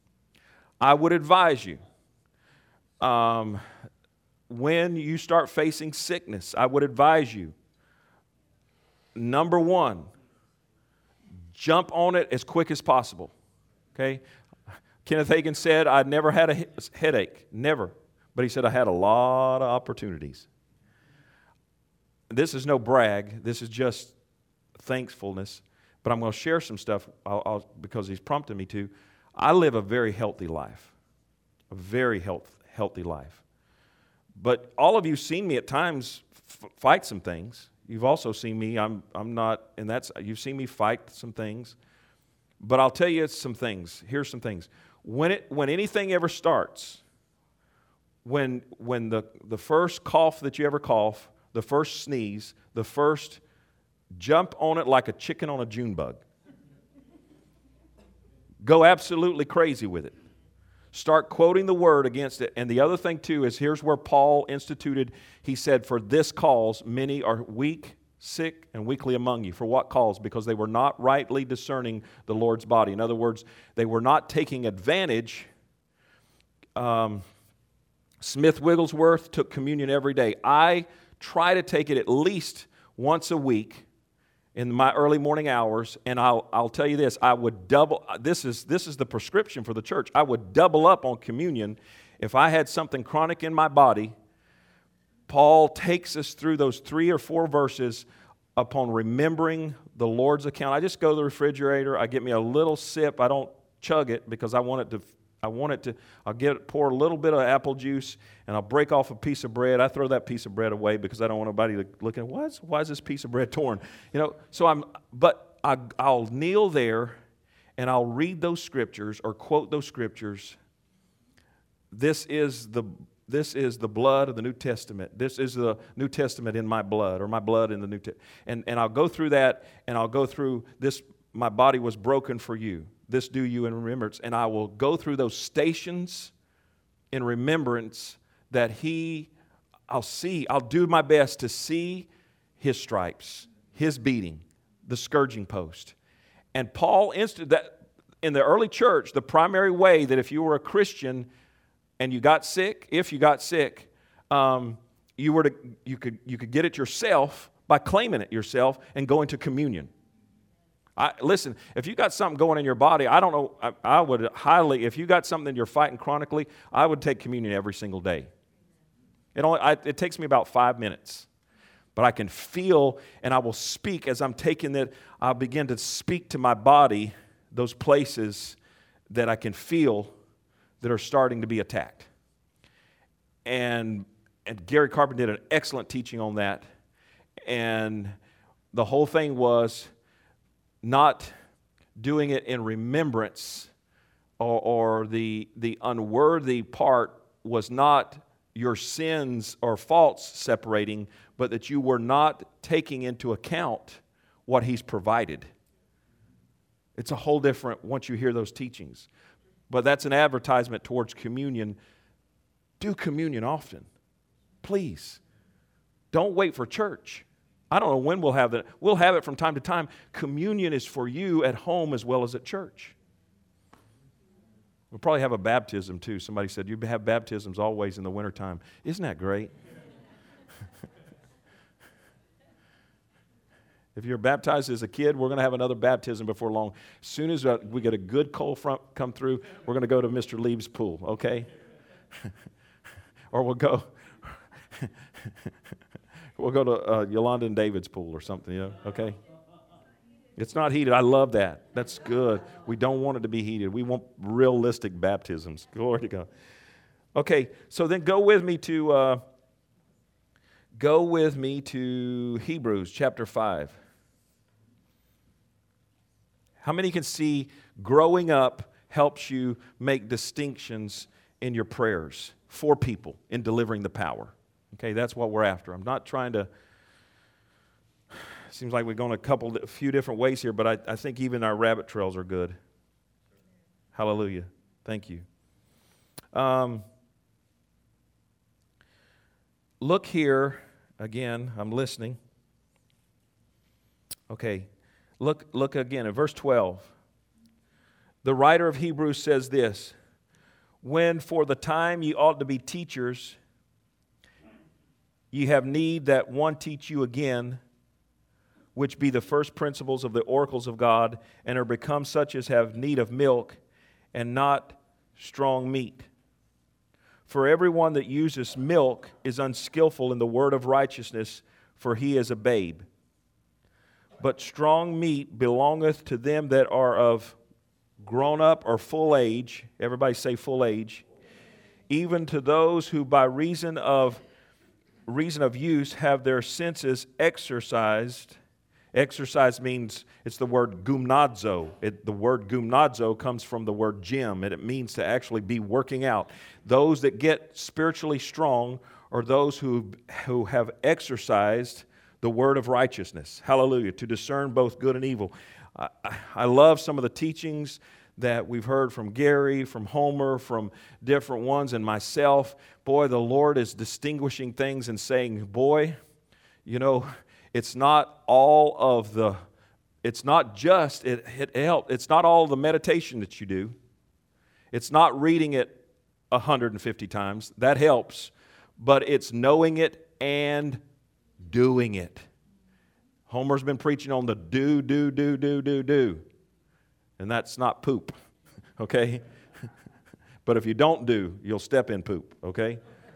I would advise you, um, when you start facing sickness, I would advise you, number one, jump on it as quick as possible, okay? Kenneth Hagin said, I never had a headache, never. But he said, I had a lot of opportunities. This is no brag. This is just thankfulness. But I'm going to share some stuff I'll, I'll, because he's prompted me to. I live a very healthy life, a very health, healthy life. But all of you have seen me at times f- fight some things. You've also seen me, I'm I'm not, and that's, you've seen me fight some things. But I'll tell you some things. Here's some things. When it when anything ever starts, when when the, the first cough that you ever cough, the first sneeze, the first jump on it like a chicken on a June bug. Go absolutely crazy with it. Start quoting the word against it. And the other thing, too, is here's where Paul instituted. He said, for this cause, many are weak, sick, and weakly among you. For what cause? Because they were not rightly discerning the Lord's body. In other words, they were not taking advantage. Um, Smith Wigglesworth took communion every day. I try to take it at least once a week in my early morning hours, and I'll I'll tell you this, I would double, this is this is the prescription for the church. I would double up on communion if I had something chronic in my body. Paul takes us through those three or four verses upon remembering the Lord's account. I just go to the refrigerator, I get me a little sip, I don't chug it because I want it to I want it to, I'll get pour a little bit of apple juice, and I'll break off a piece of bread. I throw that piece of bread away because I don't want anybody to look at, why is, why is this piece of bread torn? You know, so I'm, but I, I'll kneel there, and I'll read those scriptures or quote those scriptures. This is the, this is the blood of the New Testament. This is the New Testament in my blood, or my blood in the New Testament. And, and I'll go through that, and I'll go through this, my body was broken for you. This do you in remembrance. And I will go through those stations in remembrance that he, I'll see, I'll do my best to see his stripes, his beating, the scourging post. And Paul, inst- that in the early church, the primary way that if you were a Christian and you got sick, if you got sick, um, you were to, you could, you could get it yourself by claiming it yourself and going to communion. I, listen, if you got something going in your body, I don't know, I, I would highly, if you got something that you're fighting chronically, I would take communion every single day. It only, I, it takes me about five minutes. But I can feel, and I will speak as I'm taking it, I'll begin to speak to my body those places that I can feel that are starting to be attacked. and and Gary Carpenter did an excellent teaching on that. And the whole thing was not doing it in remembrance, or, or the the unworthy part was not your sins or faults separating, but that you were not taking into account what He's provided. It's a whole different once you hear those teachings. But that's an advertisement towards communion. Do communion often. Please. Don't wait for church. I don't know when we'll have that. We'll have it from time to time. Communion is for you at home as well as at church. We'll probably have a baptism too. Somebody said, you have baptisms always in the wintertime. Isn't that great? If you're baptized as a kid, we're going to have another baptism before long. As soon as we get a good cold front come through, we're going to go to Mister Leaves' pool, okay? Or we'll go we'll go to uh, Yolanda and David's pool or something, you know, okay? It's not heated. I love that. That's good. We don't want it to be heated. We want realistic baptisms. Glory to God. Okay, so then go with me to uh, go with me to Hebrews chapter five. How many can see growing up helps you make distinctions in your prayers for people in delivering the power? Okay, that's what we're after. I'm not trying to. Seems like we're going a couple, a few different ways here, but I, I think even our rabbit trails are good. Hallelujah. Thank you. Um, look here again. I'm listening. Okay. Look, look again at verse twelve. The writer of Hebrews says this: when for the time ye ought to be teachers, ye have need that one teach you again, which be the first principles of the oracles of God, and are become such as have need of milk, and not strong meat. For everyone that uses milk is unskillful in the word of righteousness, for he is a babe. But strong meat belongeth to them that are of grown up or full age. Everybody say full age. Even to those who by reason of reason of use have their senses exercised. Exercise means, it's the word gymnazo. It, the word gymnazo comes from the word gym, and it means to actually be working out. Those that get spiritually strong are those who, who have exercised the word of righteousness. Hallelujah. To discern both good and evil. I, I love some of the teachings that we've heard from Gary, from Homer, from different ones, and myself. Boy, the Lord is distinguishing things and saying, boy, you know, it's not all of the, it's not just, it, it help. It's not all the meditation that you do. It's not reading it one hundred fifty times. That helps. But it's knowing it and doing it. Homer's been preaching on the do, do, do, do, do, do. And that's not poop, okay? But if you don't do, you'll step in poop, okay?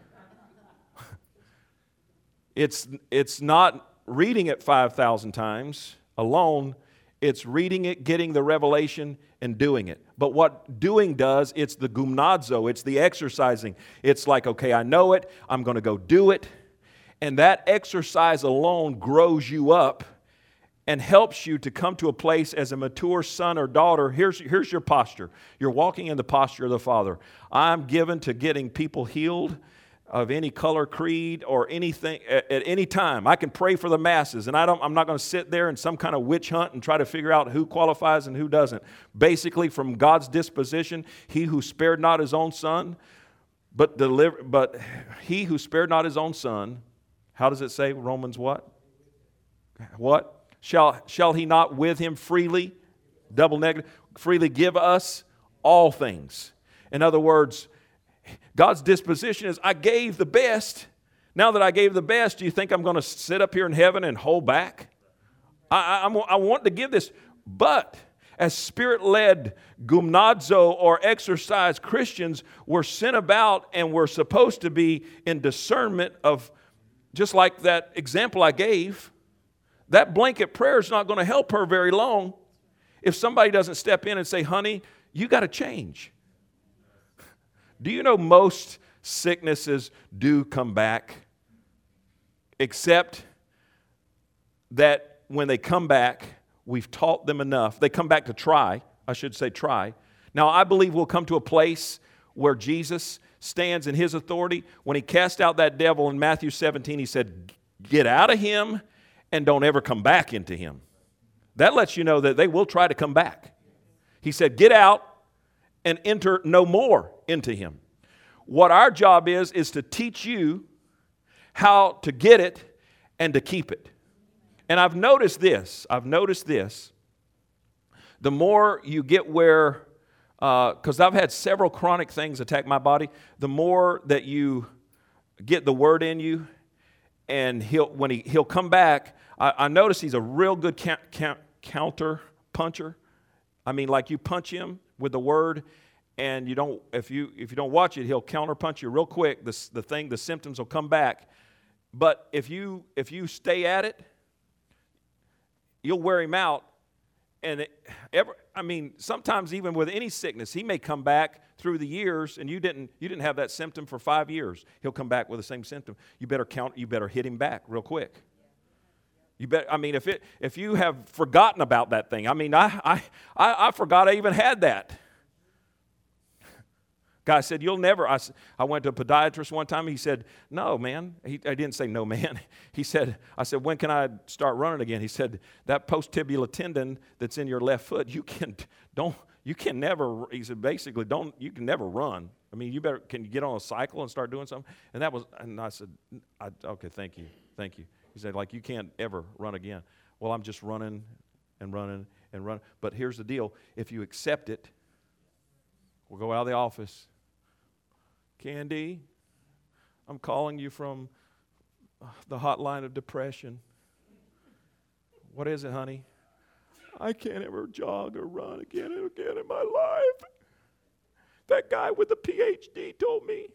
It's, it's not reading it five thousand times alone. It's reading it, getting the revelation, and doing it. But what doing does, it's the gymnazo, it's the exercising. It's like, okay, I know it, I'm going to go do it. And that exercise alone grows you up and helps you to come to a place as a mature son or daughter. Here's, here's your posture. You're walking in the posture of the Father. I'm given to getting people healed of any color, creed, or anything at, at any time. I can pray for the masses, and I don't, I'm not going to sit there in some kind of witch hunt and try to figure out who qualifies and who doesn't. Basically, from God's disposition, he who spared not his own son, but deliver, but he who spared not his own son, how does it say? Romans what? What? Shall, shall he not with him freely, double negative, freely give us all things? In other words, God's disposition is, I gave the best. Now that I gave the best, do you think I'm going to sit up here in heaven and hold back? I, I, I'm, I want to give this. But as Spirit-led gymnazo or exercise Christians, we're sent about and we're supposed to be in discernment of, just like that example I gave, that blanket prayer is not going to help her very long if somebody doesn't step in and say, honey, you got to change. Do you know most sicknesses do come back, except that when they come back, we've taught them enough. They come back to try, I should say try. Now, I believe we'll come to a place where Jesus stands in his authority. When he cast out that devil in Matthew seventeen, he said, get out of him and don't ever come back into him. That lets you know that they will try to come back. He said, get out and enter no more into him. What our job is, is to teach you how to get it and to keep it. And I've noticed this, I've noticed this, the more you get where, because uh, I've had several chronic things attack my body, the more that you get the word in you, and he'll when he, he'll come back, I, I notice he's a real good count, count, counter puncher. I mean, like you punch him with the word, and you don't, if you if you don't watch it, he'll counter punch you real quick. The, the thing, the symptoms will come back. But if you if you stay at it, you'll wear him out. And it, ever, I mean, sometimes even with any sickness, he may come back through the years, and you didn't you didn't have that symptom for five years. He'll come back with the same symptom. You better count. You better hit him back real quick. You bet. I mean, if it if you have forgotten about that thing, I mean, I I I, I forgot I even had that. Guy said, you'll never, I, I went to a podiatrist one time, he said, no, man. He, I didn't say no, man. He said, I said, when can I start running again? He said, that post-tibial tendon that's in your left foot, you can, don't, you can never, he said, basically, don't, you can never run. I mean, you better, can you get on a cycle and start doing something? And that was, and I said, I, okay, thank you, thank you. He said, like, you can't ever run again. Well, I'm just running and running and running. But here's the deal. If you accept it, we'll go out of the office. Candy, I'm calling you from the hotline of depression. What is it, honey? I can't ever jog or run again and again in my life. That guy with the P H D told me.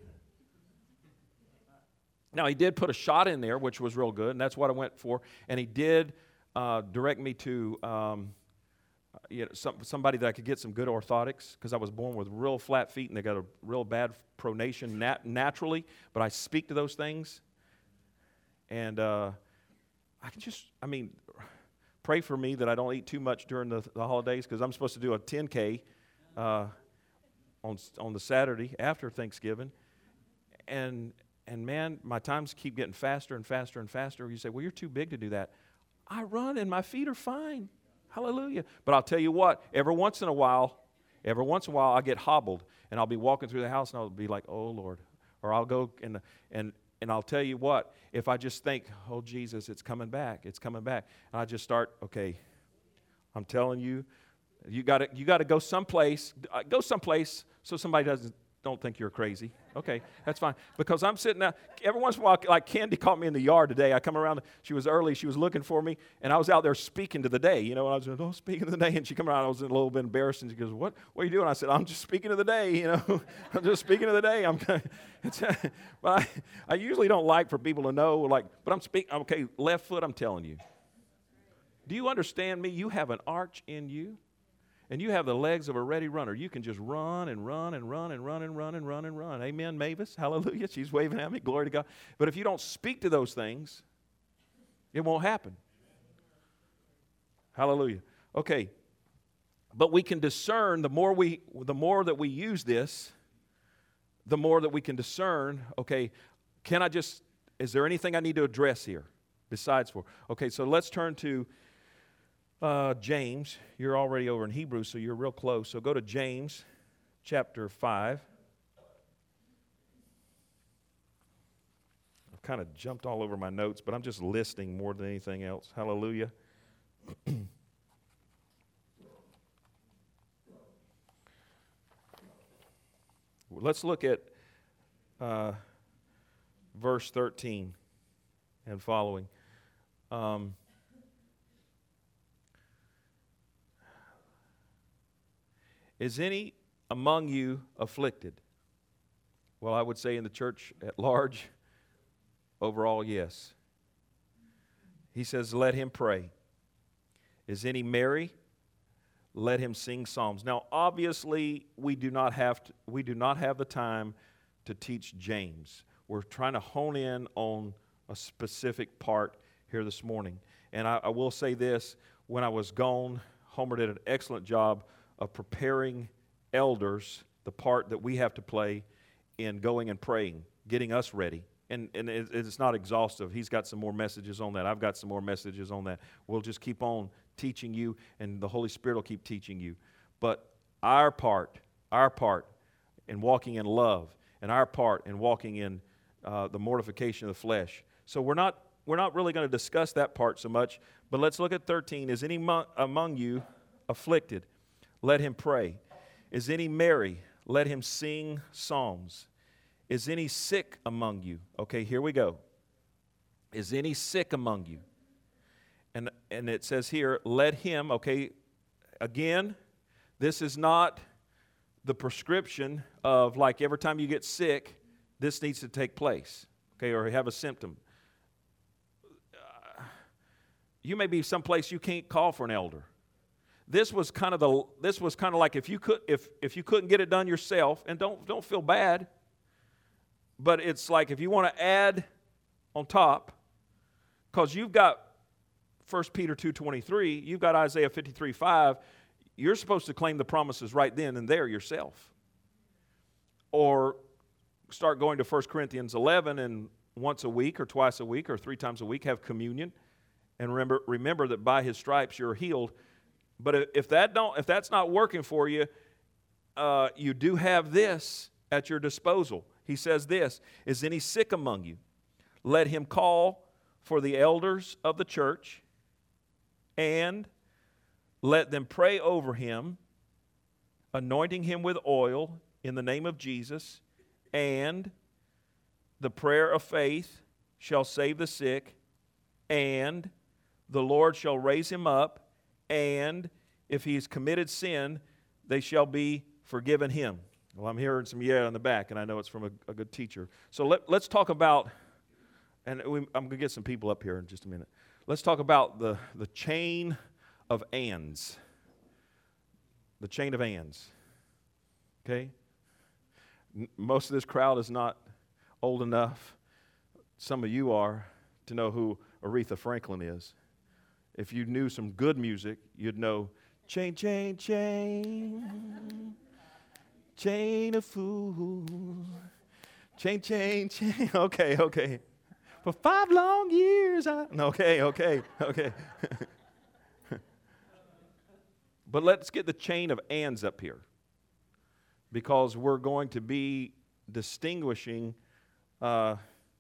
Now, he did put a shot in there, which was real good, and that's what I went for. And he did uh, direct me to um, you know, some, somebody that I could get some good orthotics, because I was born with real flat feet and they got a real bad pronation nat- naturally, but I speak to those things. And uh, I can just, I mean, pray for me that I don't eat too much during the, the holidays, because I'm supposed to do a ten K uh, on on the Saturday after Thanksgiving. And, and man, my times keep getting faster and faster and faster. You say, well, you're too big to do that. I run and my feet are fine. Hallelujah. But I'll tell you what, every once in a while, every once in a while I get hobbled, and I'll be walking through the house and I'll be like, oh Lord. Or I'll go and and and I'll tell you what, if I just think, oh Jesus, it's coming back, it's coming back. And I just start, okay, I'm telling you, you gotta you gotta go someplace, go someplace so somebody doesn't don't think you're crazy. Okay, that's fine. Because I'm sitting there, every once in a while, like Candy caught me in the yard today. I come around, she was early, she was looking for me, and I was out there speaking to the day. You know, and I was going, oh, speaking to the day. And she come around, I was a little bit embarrassed, and she goes, what, what are you doing? I said, I'm just speaking to the day, you know. I'm just speaking to the day. I'm it's, But I, I usually don't like for people to know, like, but I'm speaking, okay, left foot, I'm telling you. Do you understand me? You have an arch in you. And you have the legs of a ready runner. You can just run and run and run and run and run and run and run. Amen, Mavis? Hallelujah. She's waving at me. Glory to God. But if you don't speak to those things, it won't happen. Hallelujah. Okay. But we can discern, the more we the more that we use this, the more that we can discern, okay, can I just, is there anything I need to address here besides for? Okay, so let's turn to Uh, James. You're already over in Hebrews, so you're real close. So go to James chapter five. I've kind of jumped all over my notes, but I'm just listing more than anything else. Hallelujah. Let's look at uh, verse thirteen and following. Um, Is any among you afflicted? Well, I would say in the church at large, overall, yes. He says, let him pray. Is any merry? Let him sing psalms. Now, obviously, we do not have to, we do not have the time to teach James. We're trying to hone in on a specific part here this morning. And I, I will say this, when I was gone, Homer did an excellent job of preparing elders, the part that we have to play in going and praying, getting us ready. And, and it, it's not exhaustive. He's got some more messages on that. I've got some more messages on that. We'll just keep on teaching you, and the Holy Spirit will keep teaching you. But our part, our part in walking in love, and our part in walking in uh, the mortification of the flesh. So we're not we're not really going to discuss that part so much, but let's look at thirteen. Is any mo- among you afflicted? Let him pray. Is any merry? Let him sing psalms. Is any sick among you? Okay, here we go. Is any sick among you? And, and it says here, let him, okay, again, this is not the prescription of like every time you get sick, this needs to take place, okay, or have a symptom. Uh, you may be someplace you can't call for an elder. This was kind of the this was kind of like if you could if if you couldn't get it done yourself, and don't don't feel bad. But it's like if you want to add on top, because you've got First Peter two twenty-three, you've got Isaiah fifty-three five, you're supposed to claim the promises right then and there yourself. Or start going to First Corinthians eleven and once a week or twice a week or three times a week have communion. And remember, remember that by his stripes you're healed. But if that don't, if that's not working for you, uh, you do have this at your disposal. He says this, is any sick among you? Let him call for the elders of the church and let them pray over him, anointing him with oil in the name of Jesus, and the prayer of faith shall save the sick, and the Lord shall raise him up, and if he's committed sin, they shall be forgiven him. Well, I'm hearing some yeah in the back, and I know it's from a, a good teacher. So let, let's talk about, and we, I'm going to get some people up here in just a minute. Let's talk about the, the chain of ands. The chain of ands. Okay? N- most of this crowd is not old enough, some of you are, to know who Aretha Franklin is. If you knew some good music, you'd know, chain, chain, chain, chain of fools, chain, chain, chain. Okay, okay. For five long years, I... No, okay, okay, okay. But let's get the chain of ands up here, because we're going to be distinguishing uh,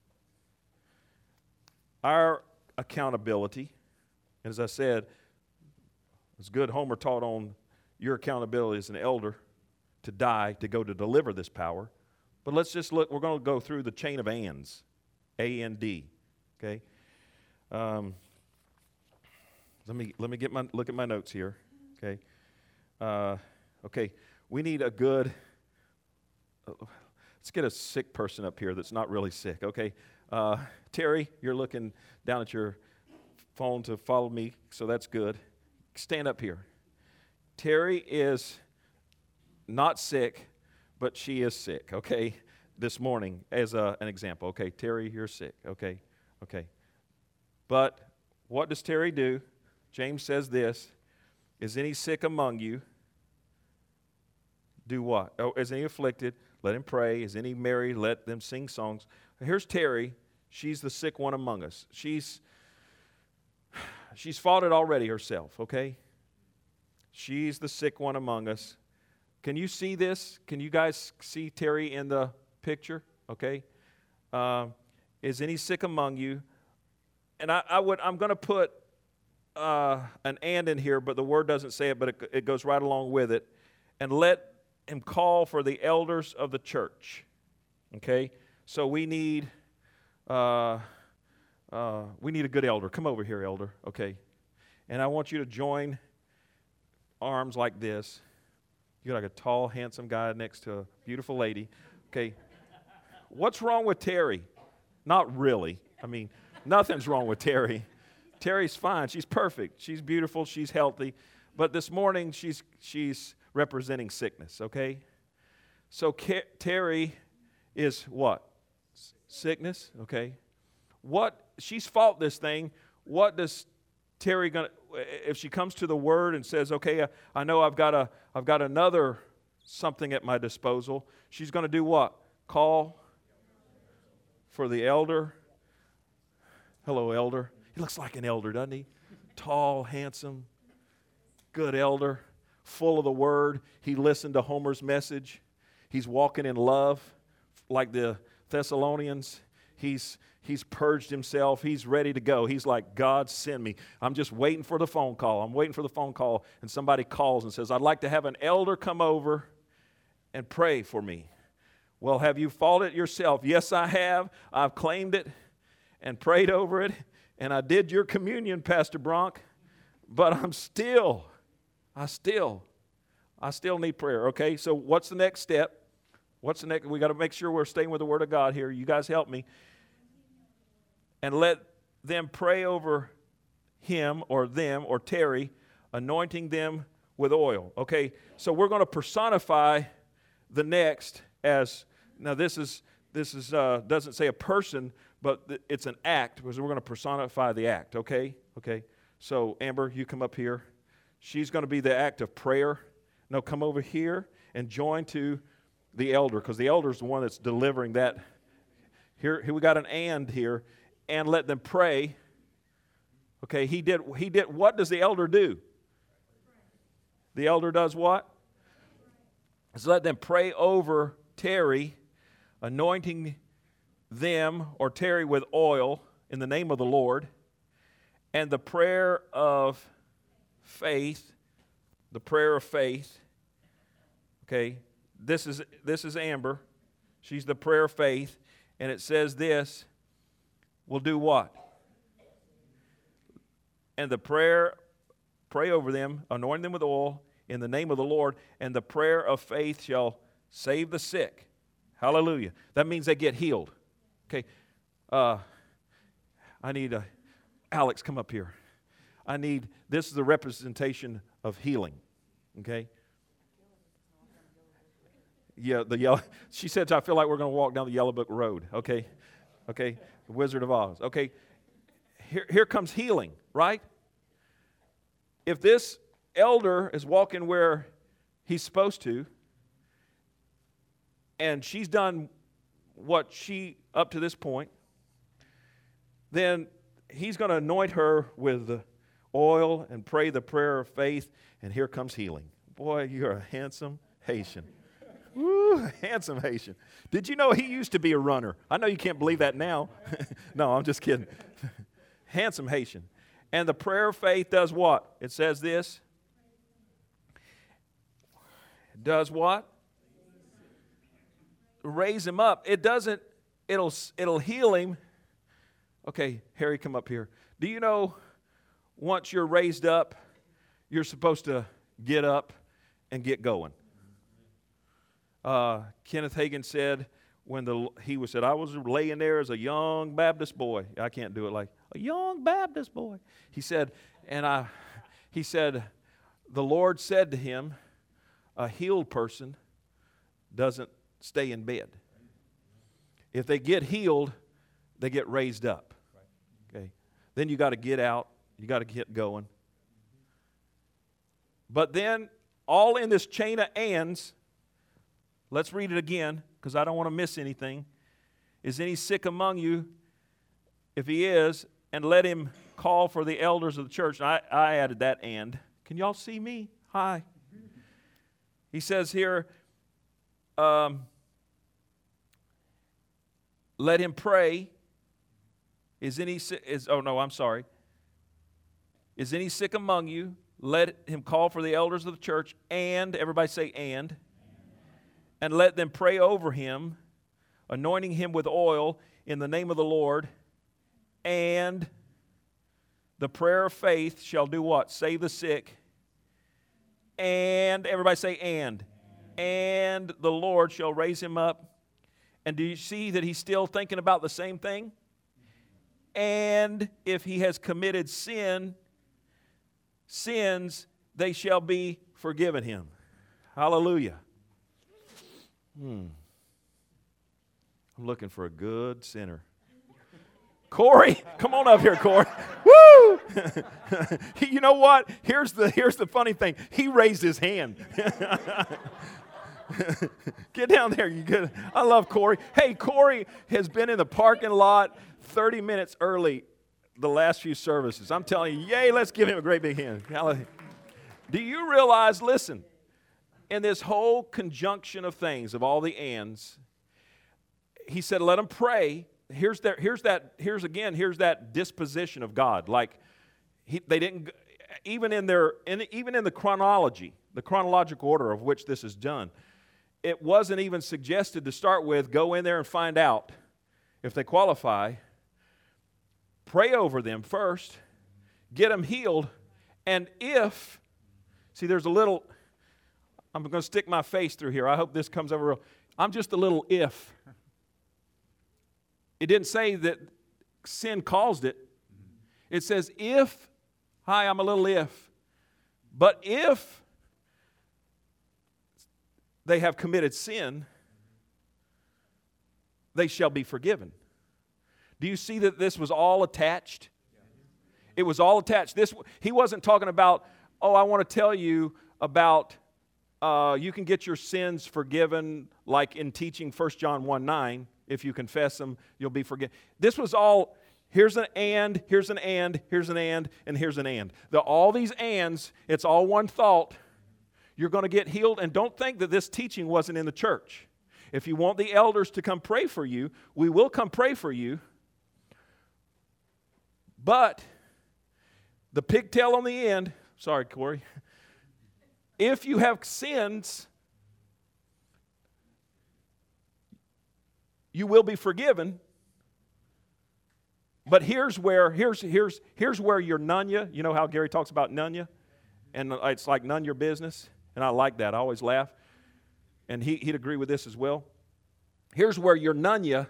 our accountability. And as I said, it's good Homer taught on your accountability as an elder to die, to go to deliver this power. But let's just look, we're going to go through the chain of ands, A N D, okay? Um, let me let me get my look at my notes here, okay? Uh, okay, we need a good, uh, let's get a sick person up here that's not really sick, okay? Uh, Terry, you're looking down at your phone to follow me, so that's good. Stand up here. Terry is not sick, but she is sick, okay, this morning as a, an example. Okay, Terry, you're sick, okay, okay. But what does Terry do? James says this, is any sick among you? Do what? Oh, is any afflicted? Let him pray. Is any merry? Let them sing songs. Here's Terry. She's the sick one among us. She's she's fought it already herself, okay? She's the sick one among us. Can you see this? Can you guys see Terry in the picture? Okay. Uh, is any sick among you? And I, I would, I'm going to put uh, an and in here, but the word doesn't say it, but it, it goes right along with it. And let him call for the elders of the church. Okay. So we need, uh, uh, we need a good elder. Come over here, elder. Okay. And I want you to join arms like this. You're like a tall, handsome guy next to a beautiful lady. Okay. What's wrong with Terry? Not really. I mean, nothing's wrong with Terry. Terry's fine. She's perfect. She's beautiful. She's healthy. But this morning, she's she's representing sickness, okay? So Ke- Terry is what? Sickness, okay. What, she's fought this thing. What does Terry gonna, if she comes to the Word and says, okay, I, I know I've got a, I've got another something at my disposal, she's going to do what? Call for the elder. Hello, elder. He looks like an elder, doesn't he? Tall, handsome, good elder, full of the Word. He listened to Homer's message. He's walking in love like the Thessalonians. He's He's purged himself. He's ready to go. He's like, God, send me. I'm just waiting for the phone call. I'm waiting for the phone call. And somebody calls and says, I'd like to have an elder come over and pray for me. Well, have you fought it yourself? Yes, I have. I've claimed it and prayed over it. And I did your communion, Pastor Bronk. But I'm still, I still, I still need prayer. Okay, so what's the next step? What's the next? We got to make sure we're staying with the Word of God here. You guys help me. And let them pray over him or them or Terry, anointing them with oil. Okay, so we're going to personify the next as, now this is, this is uh, doesn't say a person, but th- it's an act, because we're going to personify the act, okay? Okay, so Amber, you come up here. She's going to be the act of prayer. No, come over here and join to the elder, because the elder is the one that's delivering that. Here, here we got an and here. And let them pray. Okay, he did, he did, what does the elder do? The elder does what? So let them pray over Terry, anointing them or Terry with oil in the name of the Lord. And the prayer of faith, the prayer of faith. Okay, this is, this is Amber. She's the prayer of faith. And it says this. Will do what? And the prayer, pray over them, anoint them with oil in the name of the Lord, and the prayer of faith shall save the sick. Hallelujah. That means they get healed. Okay. Uh, I need a, Alex, come up here. I need, this is the representation of healing. Okay. Yeah, the yellow, she said, I feel like we're going to walk down the Yellow Book Road. Okay. Okay. The Wizard of Oz. Okay, here, here comes healing, right? If this elder is walking where he's supposed to, and she's done what she, up to this point, then he's going to anoint her with the oil and pray the prayer of faith, and here comes healing. Boy, you're a handsome Haitian. Woo, handsome Haitian. Did you know he used to be a runner? I know you can't believe that now. No, I'm just kidding. Handsome Haitian. And the prayer of faith does what? It says this. It does what? Raise him up. It doesn't, it'll, it'll heal him. Okay, Harry, come up here. Do you know once you're raised up, you're supposed to get up and get going? Uh, Kenneth Hagin said when the he was said I was laying there as a young Baptist boy. I can't do it like a young Baptist boy. He said, and I, he said, the Lord said to him, a healed person doesn't stay in bed. If they get healed, they get raised up. Okay, then you got to get out. You got to get going. But then all in this chain of ands. Let's read it again, because I don't want to miss anything. Is any sick among you? If he is, and let him call for the elders of the church. I, I added that and. Can y'all see me? Hi. He says here, um, let him pray. Is any sick? Is, oh, no, I'm sorry. Is any sick among you? Let him call for the elders of the church, and, everybody say and. And let them pray over him, anointing him with oil in the name of the Lord. And the prayer of faith shall do what? Save the sick. And, everybody say and. And the Lord shall raise him up. And do you see that he's still thinking about the same thing? And if he has committed sin, sins, they shall be forgiven him. Hallelujah. Hmm. I'm looking for a good sinner. Corey, come on up here, Corey. Woo! You know what? Here's the here's the funny thing. He raised his hand. Get down there. You good? I love Corey. Hey, Corey has been in the parking lot thirty minutes early the last few services. I'm telling you, yay, let's give him a great big hand. Hallelujah. Do you realize, listen, in this whole conjunction of things, of all the ands, he said, let them pray. Here's that, here's that, here's again, here's that disposition of God. Like, he, they didn't, even in their, in, even in the chronology, the chronological order of which this is done, it wasn't even suggested to start with, go in there and find out if they qualify. Pray over them first, get them healed, and if, see, there's a little, I'm going to stick my face through here. I hope this comes over real. I'm just a little if. It didn't say that sin caused it. It says if, hi, I'm a little if. But if they have committed sin, they shall be forgiven. Do you see that this was all attached? It was all attached. This, he wasn't talking about, oh, I want to tell you about uh, you can get your sins forgiven like in teaching First John one nine. If you confess them, you'll be forgiven. This was all, here's an and, here's an and, here's an and, and here's an and. The, all these ands, it's all one thought. You're going to get healed, and don't think that this teaching wasn't in the church. If you want the elders to come pray for you, we will come pray for you. But the pigtail on the end, sorry, Corey, if you have sins, you will be forgiven. But here's where here's here's here's where you're none ya. You know how Gary talks about none ya? And it's like none your business. And I like that. I always laugh. And he, he'd agree with this as well. Here's where your none ya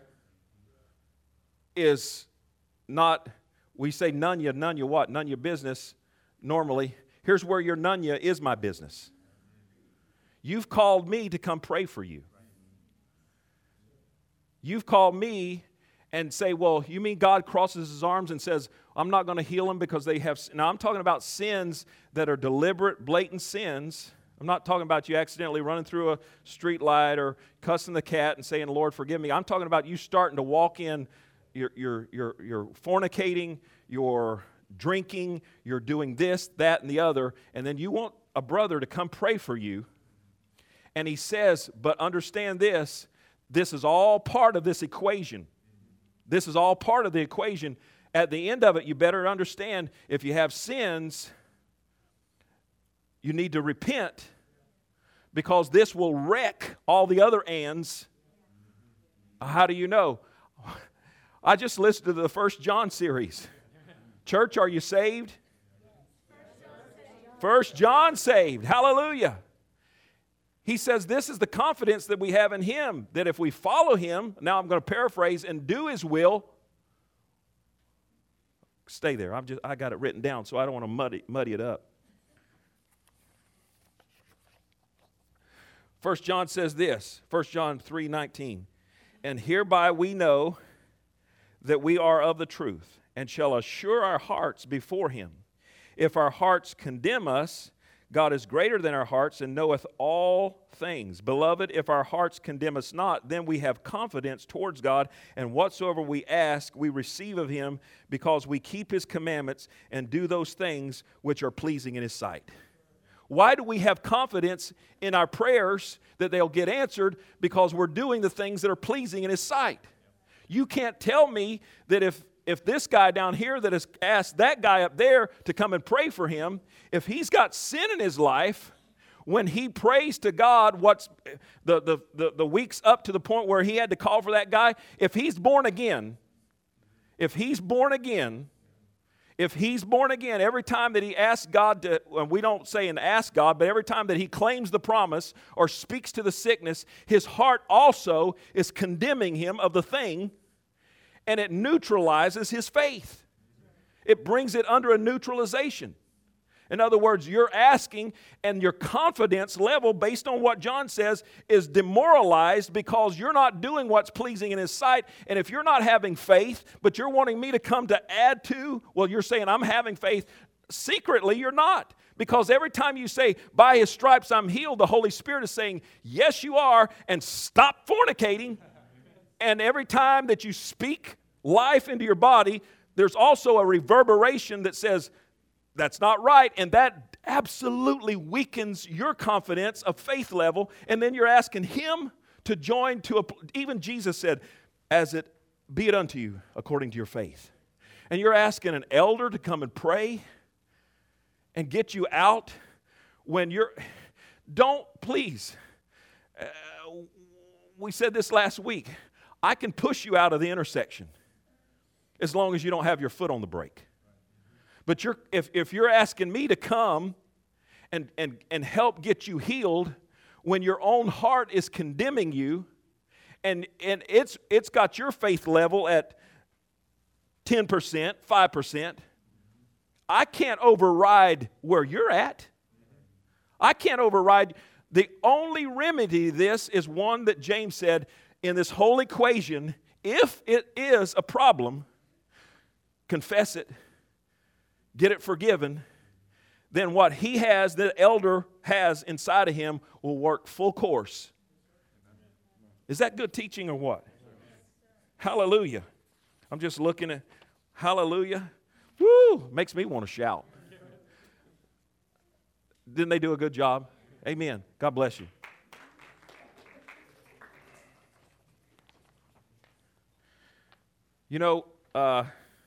is not, we say none ya, none ya what? None your business normally. Here's where your none ya is my business. You've called me to come pray for you. You've called me and say, well, you mean God crosses his arms and says, I'm not going to heal them because they have... Now, I'm talking about sins that are deliberate, blatant sins. I'm not talking about you accidentally running through a street light or cussing the cat and saying, Lord, forgive me. I'm talking about you starting to walk in, you're, you're, you're, you're fornicating, you're drinking, you're doing this, that, and the other, and then you want a brother to come pray for you. And he says, but understand this, this is all part of this equation. This is all part of the equation. At the end of it, you better understand, if you have sins, you need to repent, because this will wreck all the other ands. How do you know? I just listened to the First John series. Church, are you saved? First John saved. Hallelujah. He says this is the confidence that we have in him, that if we follow him, now I'm going to paraphrase, and do his will. Stay there. I'm just I got it written down, so I don't want to muddy muddy it up. First John says this, First John three nineteen, and hereby we know that we are of the truth, and shall assure our hearts before him. If our hearts condemn us, God is greater than our hearts and knoweth all things. Beloved, if our hearts condemn us not, then we have confidence towards God, and whatsoever we ask, we receive of him, because we keep his commandments and do those things which are pleasing in his sight. Why do we have confidence in our prayers that they'll get answered? Because we're doing the things that are pleasing in his sight. You can't tell me that if If this guy down here that has asked that guy up there to come and pray for him, if he's got sin in his life, when he prays to God, what's the, the, the, the weeks up to the point where he had to call for that guy, if he's born again, if he's born again, if he's born again, every time that he asks God to, well, we don't say and ask God, but every time that he claims the promise or speaks to the sickness, his heart also is condemning him of the thing, and it neutralizes his faith. It brings it under a neutralization. In other words, you're asking, and your confidence level, based on what John says, is demoralized because you're not doing what's pleasing in His sight. And if you're not having faith, but you're wanting me to come to add to, well, you're saying I'm having faith. Secretly, you're not. Because every time you say, by His stripes I'm healed, the Holy Spirit is saying, yes, you are, and stop fornicating. And every time that you speak life into your body, there's also a reverberation that says, that's not right, and that absolutely weakens your confidence of faith level, and then you're asking Him to join to a, even Jesus said, as it be it unto you according to your faith. And you're asking an elder to come and pray and get you out when you're, don't, please, uh, we said this last week, I can push you out of the intersection as long as you don't have your foot on the brake. But you're, if, if you're asking me to come and, and, and help get you healed when your own heart is condemning you and, and it's, it's got your faith level at ten percent, five percent, I can't override where you're at. I can't override. The only remedy to this is one that James said in this whole equation, if it is a problem, confess it, get it forgiven, then what he has, the elder has inside of him, will work full course. Is that good teaching or what? Hallelujah. I'm just looking at, hallelujah. Woo, makes me want to shout. Didn't they do a good job? Amen. God bless you. You know, uh,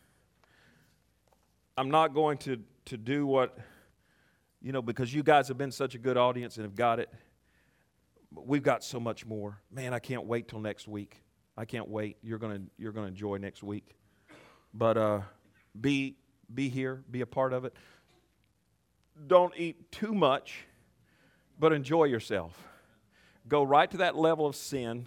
I'm not going to, to do what, you know, because you guys have been such a good audience and have got it. We've got so much more. Man, I can't wait till next week. I can't wait. You're gonna you're gonna enjoy next week. But uh, be be here, be a part of it. Don't eat too much, but enjoy yourself. Go right to that level of sin.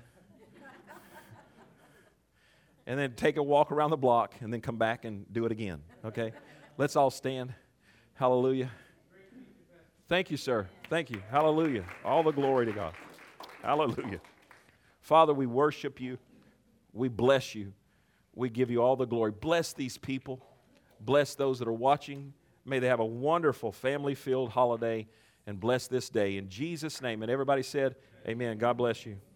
And then take a walk around the block and then come back and do it again. Okay? Let's all stand. Hallelujah. Thank you, sir. Thank you. Hallelujah. All the glory to God. Hallelujah. Father, we worship you. We bless you. We give you all the glory. Bless these people. Bless those that are watching. May they have a wonderful family-filled holiday and bless this day. In Jesus' name. And everybody said, amen. God bless you.